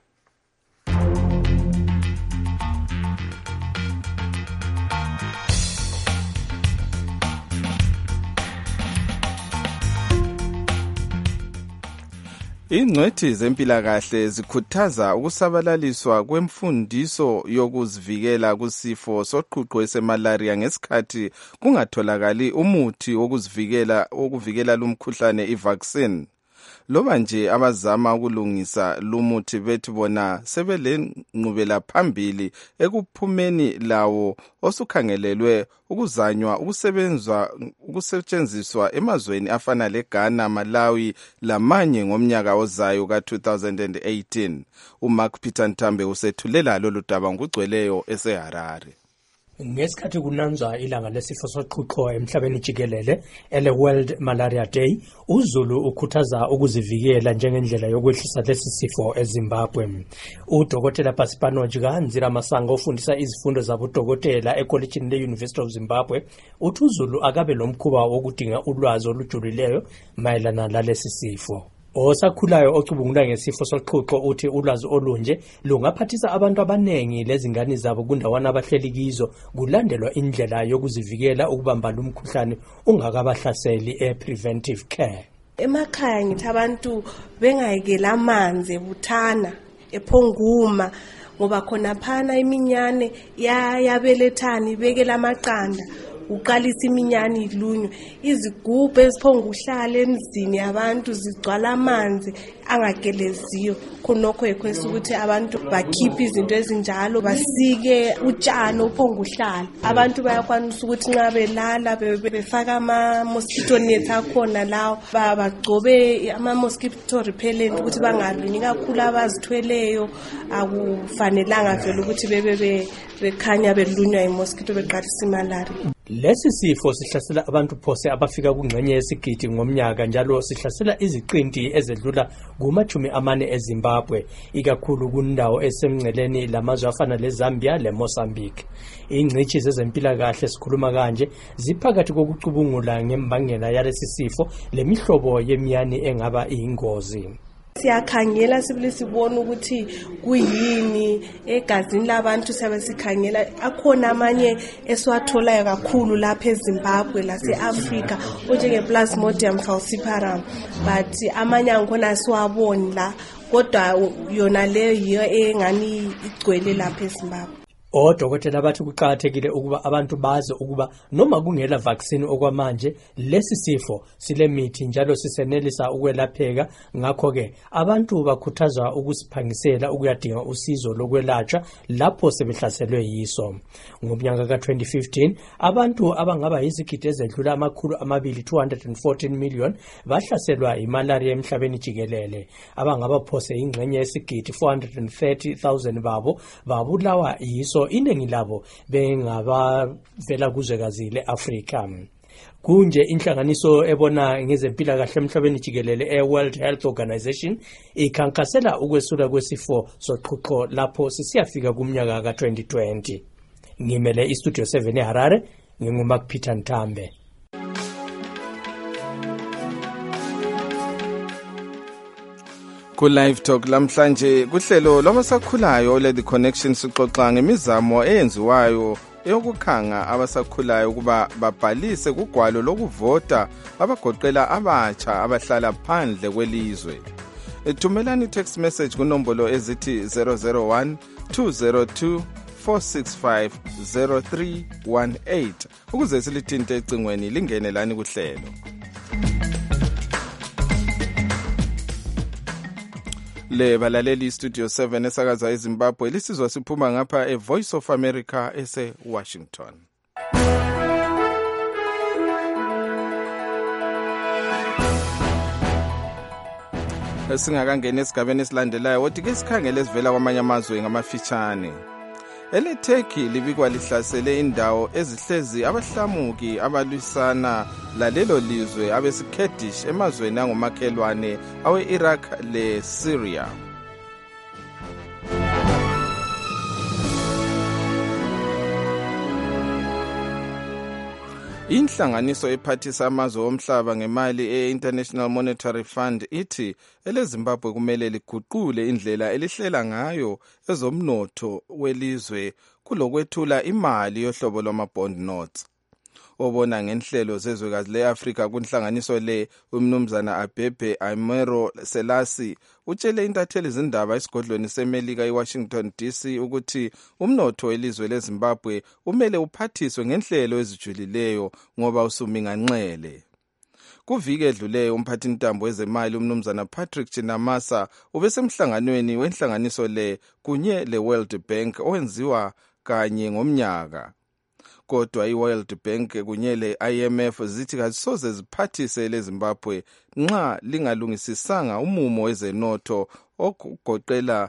Ingcwethi zempilakahle zikhuthaza ukusabalaliswa kwemfundiso yokuzivikela kusifo soqhuqho esemalaria ngesikhathi kungatholakali umuthi wokuzivikela okuvikela lumkhuhlane ivaccine. Loba nje abazama ukulungisa lumuthi bethi bona sebelenqubela phambili ekuphumeni lawo osukhangelelwe ukuzanywa ukusebenzwa ukusetshenziswa emazweni afana leGhana, Malawi lamanye ngomnyaka ozayo ka two thousand eighteen. uMark Peter Ntambe usethulela lolu daba ngugcweleyo eseHarare. Ngesikhathi kunanzwa ilanga lesifo soqhuqho emhlabeni jikelele ele World Malaria Day, uZulu ukhuthaza ukuzivikela njengendlela yokwehlisa lesi sifo eZimbabwe. UDokotela Pasipano Jiganzira Masango ofundisa izifundo zabodokotela ekolejini le-University of Zimbabwe uthi uZulu akabe lomkhuba wokudinga ulwazi olujulileyo mayelana lalesi sifo. Osakhulayo ocubungula ngesifo soqhuqho uthi ulwazi olunje lungaphathisa abantu abanengi lezingane zabo kundawana abahleli kizo kulandelwa indlela yokuzivikela ukubamba lumkhuhlane ungakabahlaseli e-preventive care. Emakhaya ngithi abantu bengayekela amanzi ebuthana ephonguma ngoba khona phana iminyane yayabelethana ibekela amaqanda uqalisa iminyane ilunywe izigubhu eziphonga uhlala emzini abantu zigcwala amanzi angageleziyo khonokho ekwesa ukuthi abantu bakhiphe izinto ezinjalo basike utshani ophonga uhlala. Abantu bayakwanisa ukuthi nxa belala befaka ama mosquito nets akhona lawo bagcobe ama mosquito repellent ukuthi bangalunywa kakhulu abazithweleyo akufanelanga vele ukuthi bebe bekhanya belunywa imosquito beqalisa malaria. Lesi sifo sihlasela abantu phose abafika kungxenye yesigidi ngomnyaka njalo sihlasela iziqinti ezedlula kumachumi amane eZimbabwe ikakhulu kundawo esemngceleni lamazwe afana leZambia leMozambique. Ingcitshi zezempilakahle sikhuluma kanje ziphakathi kokucubungula ngembangela yalesi sifo lemihlobo yemiyane engaba iyingozi. siyakhangela sibili sibona ukuthi kuyini egazini labantu siyabe sikhangela akhona amanye esiwatholayo kakhulu lapha eZimbabwe lase-Afrika onjenge-Plasmodium falciparum but amanye angikhona asiwaboni la kodwa yona leyo yiyo engani igcwele lapha eZimbabwe. Odokotela bathi kuqakathekile ukuba abantu bazi ukuba noma kungela vaccine okwamanje lesi sifo sile mithi njalo sisenelisa ukwelapheka. Ngakho ke abantu bakhuthazwa ukusiphangisela ukuyadinga usizo lokwelatshwa lapho sebehlaselwe yiso. Ngomnyaka ka twenty fifteen abantu abangaba yizigidi ezedlula amakhulu amabili two hundred fourteen million bahlaselwa imalaria emhlabeni jikelele. Abangaba phose ingxenye yesigidi four hundred thirty thousand babo babulawa yiso, iningi labo bengabavela kuzwekazi le-Afrika. Kunje inhlanganiso ebona ngezempilakahle emhlabeni jikelele e-World Health Organization ikhankasela ukwesula kwesifo soqhuqho lapho sisiyafika kumnyaka ka twenty twenty. Ngimele iStudio seven eHarare, nginguMark Peter Ntambe. Ku live talk lamhlanje kuhlelo lwabasakhulayo le The Connection sixoxa ngemizamo eyenziwayo eyokukhanga abasakhulayo ukuba babhalise kugwalo lokuvota abagoqela abatsha abahlala phandle kwelizwe. Thumelani text message kunombolo ezithi zero zero one two zero two four six five zero three one eight ukuze silithinte ecingweni lingene lani kuhlelo. Le balaleli Studio seven esakaza eZimbabwe lisizwa siphuma ngapha e Voice of America ese Washington. Singakangena esigabeni esilandelayo wothi ke sikhangele esivela kwamanye amazwe ngamafitshane. EleTurkey libikwa lihlasele indawo ezihlezi abahlamuki abalwisana lalelo lizwe abesiKurdish emazweni angomakhelwane awe-Iraq le-Syria. Inhlanganiso ephathisa amazwe omhlaba ngemali e-International Monetary Fund ithi eleZimbabwe kumele liguqule indlela elihlela ngayo ezomnotho welizwe kulokwethula imali yohlobo lwama-bond notes. Obona ngenhlelo zezwekazi le-Afrika kunhlanganiso le umnumzana Abebe Aimero Selassie utshele intatheli izindaba esigodlweni seMelika eWashington D C ukuthi umnotho welizwe leZimbabwe umele uphathiswe ngenhlelo ezijulileyo ngoba usuminganxele. Kuviki edluleyo umphathintambo wezemali umnumzana Patrick Chinamasa ubesemhlanganweni wenhlanganiso le kunye le-World Bank owenziwa kanye ngomnyaka. Kodwa i-World Bank kunye le-I M F zithi kazisoze ziphathise leZimbabwe nxa lingalungisisanga umumo wezenotho okugoqela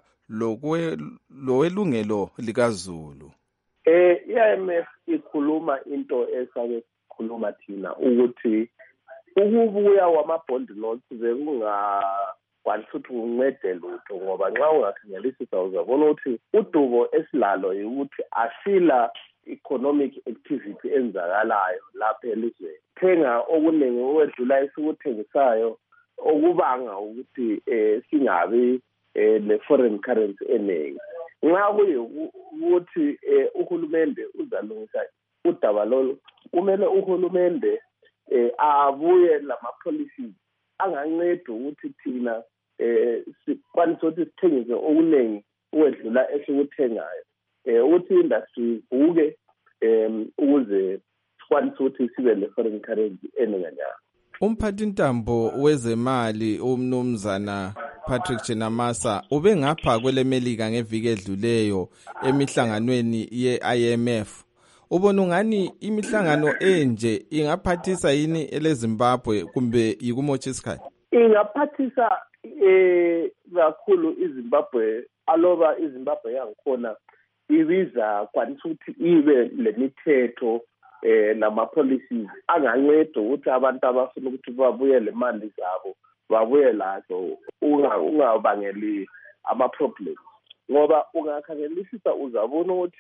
lowelungelo likaZulu. Eh i-I M F ikhuluma into esake khuluma thina ukuthi ukubuya wama-bond notes bekunga kwanti uncede lutho ngoba nxa ungakhangelisisa uzabona ukuthi udubo esilalo ukuthi asila economic activity enzakalayo lapha elizweni. Thenga okuningi okwedlula esikuthengisayo okubanga ukuthi eh singabi le foreign currency eningi. Nxa kuye ukuthi uhulumende uzalungisa udaba lolu kumele uhulumende eh abuye lama policies anganceda ukuthi thina eh sikwanise ukuthi sithengise okuningi okwedlula esikuthengayo. Eh uthi industry ivuke em ukuze sikwanise ukuthi sibe le foreign currency enenganyana. Umphathintambo wezemali umnumzana Patrick Chinamasa ube ngapha kweleMelika ngeviki edluleyo emihlanganweni ye-I M F. Ubona ungani imihlangano enje ingaphathisa yini eleZimbabwe kumbe yikumotsha isikhathi? Ingaphathisa eh kakhulu iZimbabwe aloba iZimbabwe yangikhona ibiza kwanisa ukuthi ibe lemithetho eh nama policies anganceda ukuthi abantu abafuna ukuthi babuye le mali zabo babuye lazo ungabangeli ama problems ngoba ungakhangelisisa uzabona ukuthi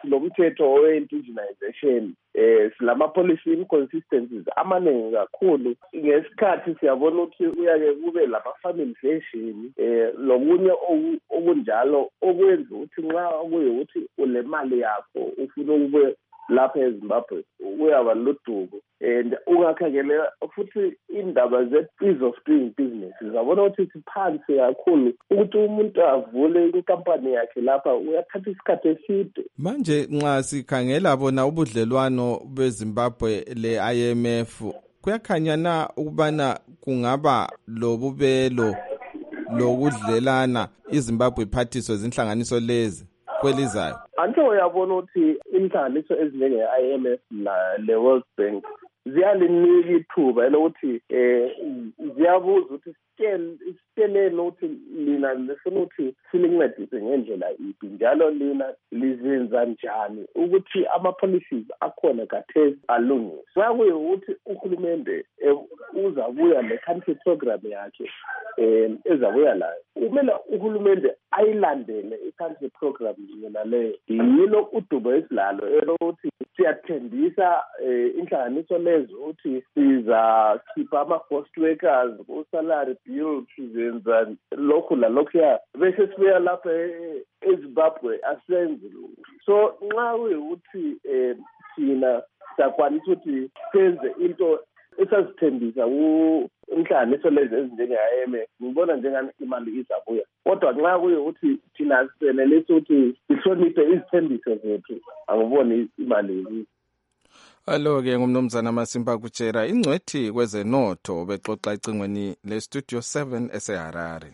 silomthetho we-indigenization eh silama policy inconsistencies amaningi kakhulu. Ngesikhathi siyabona ukuthi uyake kube lama familization eh lokunye okunjalo okwenza ukuthi nxa kuye ukuthi ule mali yakho ufuna ukube lapha eZimbabwe uyaba loduko and ungakhangele futhi indaba ze-ease of doing business. Zabona ukuthi siphansi kakhulu ukuthi umuntu avule inkampani yakhe lapha uyathatha isikhathi eside. Manje nxa sikhangela bona ubudlelwano beZimbabwe le I M F kuyakhanyana ukubana kungaba lobubelo lokudlelana iZimbabwe iphathiswe zinhlanganiso lezi kwelizayo. Anto uyabona ukuthi inhlanganiso ezinjenge I M F na le World Bank ziyalinika ithuba lokuthi eh ziyabuza ukuthi sicele ukuthi lina lifuna ukuthi silincedise ngendlela iphi njalo lina lizenza njani ukuthi ama policies akhona kathesi alungiswe. Sakuye ukuthi uhulumende uzabuya le country program yakhe eh ezabuya la kumele uhulumende ayilandele i-country program yena le yilo udubo esilalo elokuthi siyathembisa inhlanganiso lezo ukuthi siza khipha ama-ghost workers ku-salary bill sizenza lokhu lalokhuya bese sibuya lapha eZimbabwe asenze. So nxa kuyukuthi um thina sakwanisa ukuthi senze into esazithembisa inhlanganiso lezi ezinjenge-I M F ngibona njengani imali izabuya, kodwa nxa kuyukuthi thina senelisa ukuthi sihloniphe izithembiso zethu angiboni imali. Alo-ke ngumnumzana Masimba Kutshera ingcwethi kwezenotho bexoxa ecingweni le-Studio seven eseHarare.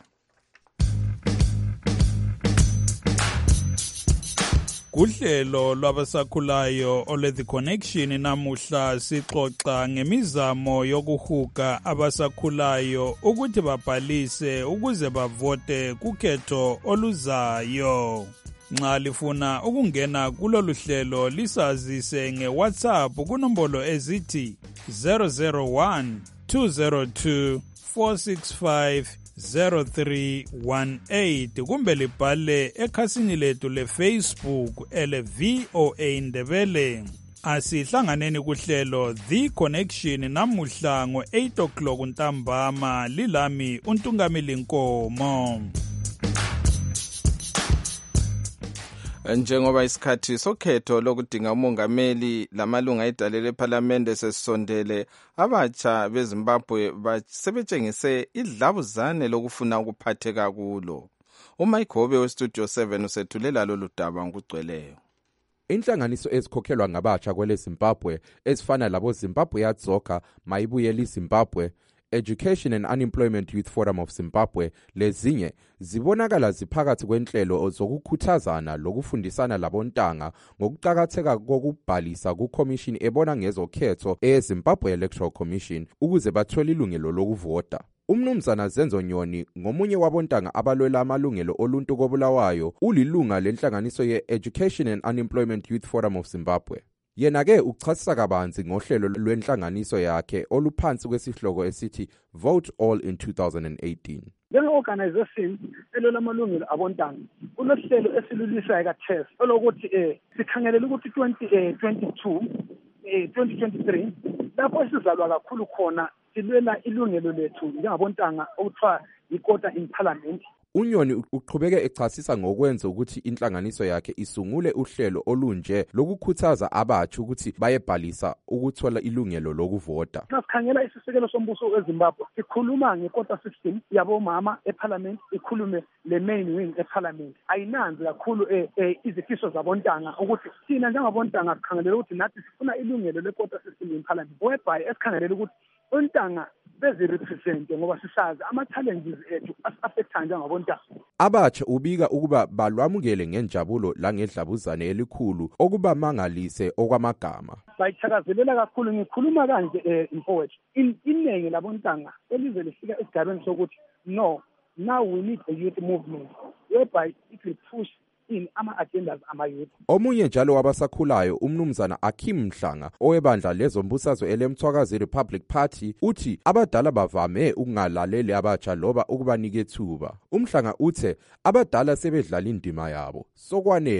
Kuhlelo lwabasakhulayo ole The Connection namuhla sixoxa ngemizamo yokuhuga abasakhulayo ukuthi babhalise ukuze bavote kukhetho oluzayo. Nxa lifuna ukungena kulolu hlelo lisazise ngeWhatsApp kunombolo ezithi zero zero one two zero two four six five zero three one eight kumbe libhale ekhasini lethu leFacebook ele V O A Ndebele. Asihlanganeni kuhlelo The Connection namuhla ngo eight o'clock ntambama lilami uNtungamili Nkomo. Njengoba isikhathi sokhetho lokudinga umongameli lamalunga edale lephalamende sesondele, abatsha beZimbabwe basebetshengise idlabuzane lokufuna ukuphatheka kulo. uMayigobe weStudio seven usethulela lolu daba ngokugcweleyo. Inhlanganiso ezikhokhelwa ngabatsha kwele Zimbabwe ezifana labo Zimbabwe Yadzoka, Mayibuyeli Zimbabwe, Education and Unemployment Youth Forum of Zimbabwe lezinye zibonakala ziphakathi kwenhlelo zokukhuthazana lokufundisana labontanga ngokuqhakatheka kokubhalisa kuCommission ebona ngezokhetho eZimbabwe Electoral Commission ukuze bathole ilungelo lokuvota. Umnumzana Zenzo Nyoni ngomunye wabontanga abalwela amalungelo oluntu kobulawayo ulilunga lenhlanganiso ye-Education and Unemployment Youth Forum of Zimbabwe. Yena-ke uchasisa kabanzi ngohlelo lwenhlanganiso yakhe oluphansi kwesihloko esithi Vote All in two thousand eighteen. Njenge-organization elwela amalungelo abontanga kunohlelo esilulisayo kaTES olokuthi eh sikhangelela ukuthi twenty twenty-two eh twenty twenty-three lapho sizalwa kakhulu khona silwela ilungelo lethu njengabontanga okuthiwa ikota in parliament. uNyoni uqhubeke echasisa ngokwenza ukuthi inhlanganiso yakhe isungule uhlelo olunje lokukhuthaza abatsha ukuthi bayebhalisa ukuthola ilungelo lokuvota. Nasikhangela isisekelo sombuso weZimbabwe sikhuluma ngekota system yabomama eParliament, ikhulume le main wing eParliament. Ayinanzi kakhulu eh izifiso zabontanga ukuthi sina njengabontanga sikhangelela ukuthi nathi sifuna ilungelo lekota system eParliament. Whereby esikhangelela ukuthi ontanga bezirepresente ngoba sisazi ama-challenges ethu as-affecta njengabontanga. Abatsha ubika ukuba balwamukele ngenjabulo langedlabuzane elikhulu okuba mangalise okwamagama. Bayithakazelela kakhulu ngikhuluma kanje eh mfowethu inengi labontanga elize lifika esigabeni sokuthi no, now we need a youth movement whereby it will push in ama-agendas ama-youth. Omunye njalo wabasakhulayo umnumzana Akim Mhlanga owebandla lezombusazwe elemthwakazi Republic Party uthi abadala bavame ukungalaleli abatsha loba ukubanike thuba. uMhlanga uthe abadala sebedlala indima yabo sokwanele.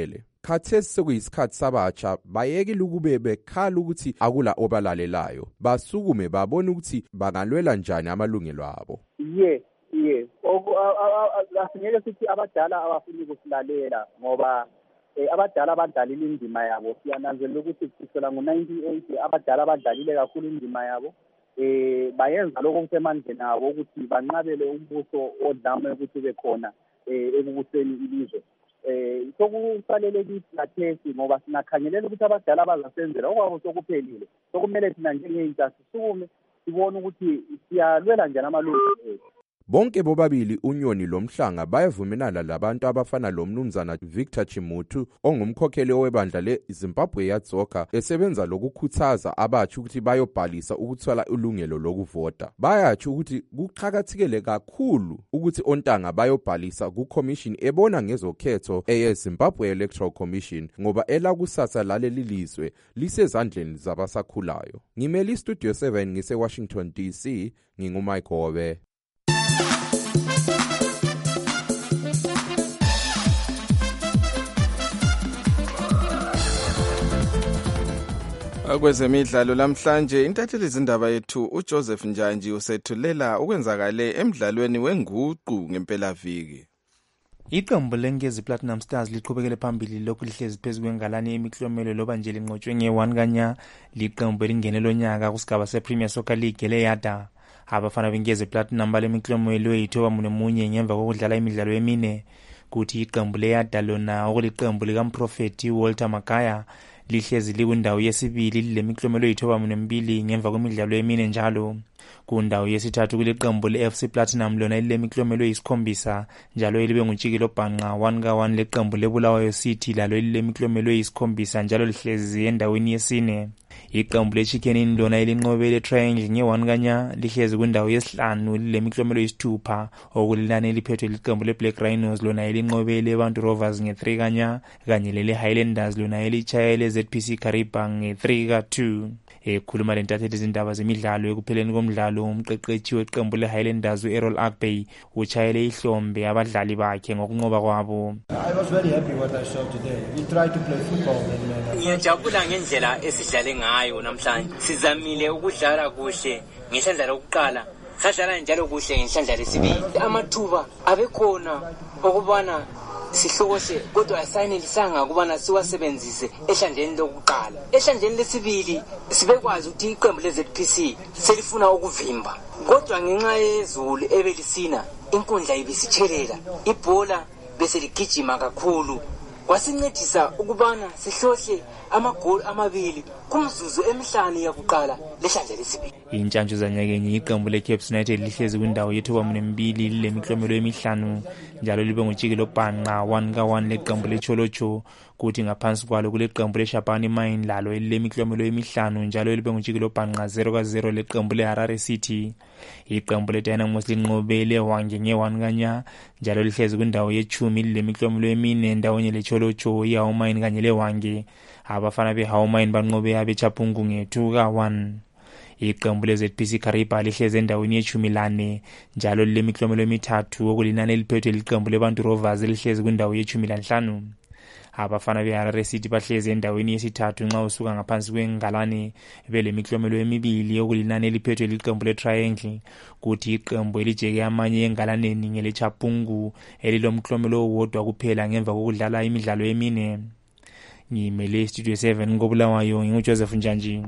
khathesi sekuyisikhathi sabatsha bayekile ukube bekhala ukuthi akula obalalelayo basukume babone ukuthi bangalwela njani amalungelo abo. Yes, yes. Asingeke sithi abadala abafuni ukusilalela ngoba abadala abadlalile indima yabo. Siyananzelela ukuthi kusukela ngo-ninety-eight abadala abadlalile kakhulu indima yabo. Eh bayenza lokho kusemandleni abo ukuthi banqabele umbuso odlame ukuthi bekhona ekubuseni ilizwe. Eh sokusalele kithi lathesi ngoba sinakhangelela ukuthi abadala bazasenzela okwabo sokuphelile. Sokumele thina njengeyintsha sisukume sibone ukuthi siyalwela njani amalungelo ethu. Bonke bobabili uNyoni loMhlanga bayavumelana labantu abafana lomnumzana Victor Chimutu ongumkhokheli owebandla leZimbabwe Yadzoka esebenza lokukhuthaza abatsha ukuthi bayobhalisa ukuthola ulungelo lokuvota. Bayatsho ukuthi kuqhakathekile kakhulu ukuthi ontanga bayobhalisa kuCommission ebona ngezokhetho eyeZimbabwe Electoral Commission ngoba elakusasa laleli lizwe lisezandleni zabasakhulayo. Ngimeli Studio seven ngise Washington D C nginguMike Hobe. Kwezemidlalo lamhlanje intatheli izindaba yethu uJoseph Njanji usethulela ukwenzakale emidlalweni wenguqu ngempelaviki. Iqembu leNkezi Platinum Stars liqhubekele phambili lokhu lihlezi phezulu kwengalani yemiklomelo loba nje linqotshwe nge-one kanya liqembu elingene lonyaka kusigaba sePremier Soccer League leyada. Abafana beNkezi Platinum balemiklomelo eyithoba munye ngemva kokudlala imidlalo emine kuthi iqembu leyada lona okuliqembu likaMprofeti Walter Magaya lihlezi likundawo yesibili lemiklomelo eyithoba mbili ngemva kwemidlalo emine njalo. Kundawo yesithathu kuliqembu le-F C Platinum lona ilemiklomelo eyisikhombisa njalo elibe nguntshikilo bhanqa one ka one leqembu leBulawayo City lalo ilemiklomelo eyisikhombisa njalo lihlezi endaweni yesine. Iqembu leChicken Inn lona elinqobele Triangle nge-one kanya lihlezi kundawo yesihlanu lemiklomelo eyisithupha okulilana eliphethwe liqembu leBlack Rhinos lona elinqobele Bantu Rovers nge-three kanya kanye lele Highlanders lona elichayele Z P C Kariba nge-three ka two. Ekhuluma lentatheli izindaba zemidlalo ekupheleni komdlalo umqeqeshi weqembu leHighlanders uErrol Agbey uchayele ihlombe abadlali bakhe ngokunqoba kwabo. I was very happy what I saw today. We tried to play football and ngiyajabula ngendlela esidlale ngayo namhlanje. Sizamile ukudlala kuhle ngesandla lokuqala, sadlala njalo kuhle ngesandla lesibili. Amathuba abekhona okubana sihlokose kodwa asayinelisanga ukubana siwasebenzise ehlandleni lokuqala. Ehlandleni lesibili sibekwazi ukuthi iqembu le-Z P C selifuna ukuvimba kodwa ngenxa yezulu ebelisina inkundla ibisitshelela ibhola bese ligijima kakhulu kwasincedisa ukubana sihlohle amagoli amabili kumzuzu emihlanu yakuqala lehlandla lesibili. Intshantshu zanyakenye iqembu leCaps United lihlezi kwindawo yethoba mbili lemiklomelo emihlanu njalo libe nguntshikilo bhanqa one ka one leqembu leCholocho kuthi ngaphansi kwalo kuleqembu leShabani Mine lalo elemiklomelo emihlanu njalo libe nguntshikilo bhanqa zero ka zero leqembu leHarare City. Iqembu leDynamos linqobele Hwange nge-one kanya njalo lihlezi kwindawo yechumi lemiklomelo emine ndawonye leCholocho iHawu Mine kanye leHwange. Abafana beHawu Mine banqobe abeChapungu nge-two ka one. Iqembu le-Z P C Kariba lihlezi endaweni yechumi lane njalo lemiklomelo emithathu okulinani eliphethwe liqembu leBantu Rovers lihlezi kwindawo yechumi lanhlanu. Abafana beHarare City bahlezi endaweni yesithathu nxa usuka ngaphansi kwengalane belemiklomelo emibili okulinani eliphethwe liqembu leTriangle kuthi iqembu elijeke amanye engalaneni ngeleChapungu elilomklomelo owodwa kuphela ngemva kokudlala imidlalo emine. Ngimele Studio seven ngoBulawayo nginguJoseph Njanji.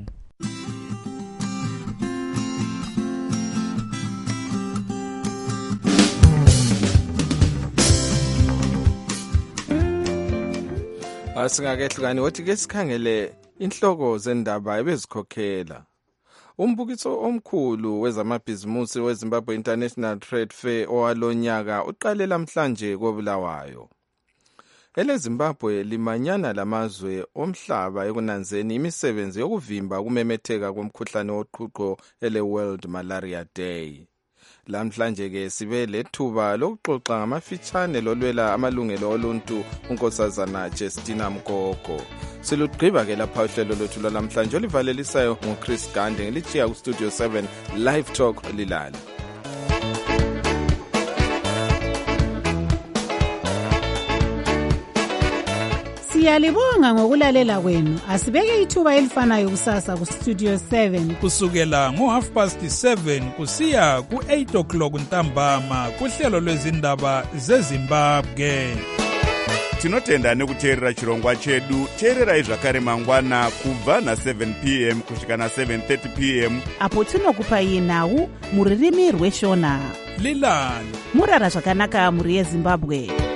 Asingakehlukani wathi ke sikhangele inhloko zendaba ebezikhokhela. Umbukiso omkhulu wezamabhizimusi weZimbabwe International Trade Fair owalonyaka uqale namhlanje koBulawayo. Ele Zimbabwe limanyana lamazwe omhlaba ekunanzeni imisebenzi yokuvimba ukumemetheka komkhuhlane woqhuqho ele World Malaria Day. Lamhlanje ke sibe lethuba lokuxoxa ngamafitshane lolwela amalungelo oluntu unkosazana Justina Mkoko. Silugqiba ke lapha uhlelo lwethu lwamhlanje olivalelisayo nguChris Gande ngilichiya ku Studio seven Live Talk lilala. Siyalibonga ngokulalela kwenu. Asibeke ithuba elifanayo kusasa ku Studio seven. Kusukela ngo half past seven kusiya ku eight o'clock ntambama kuhlelo lwezindaba zeZimbabwe. Tinotenda nekuteerera chirongwa chedu. Teererai zvakare mangwana kubva na seven p m kusvika na seven thirty p m apo tinokupai nhau muririmi rweshona. Lilani murara zvakanaka muri yeZimbabwe.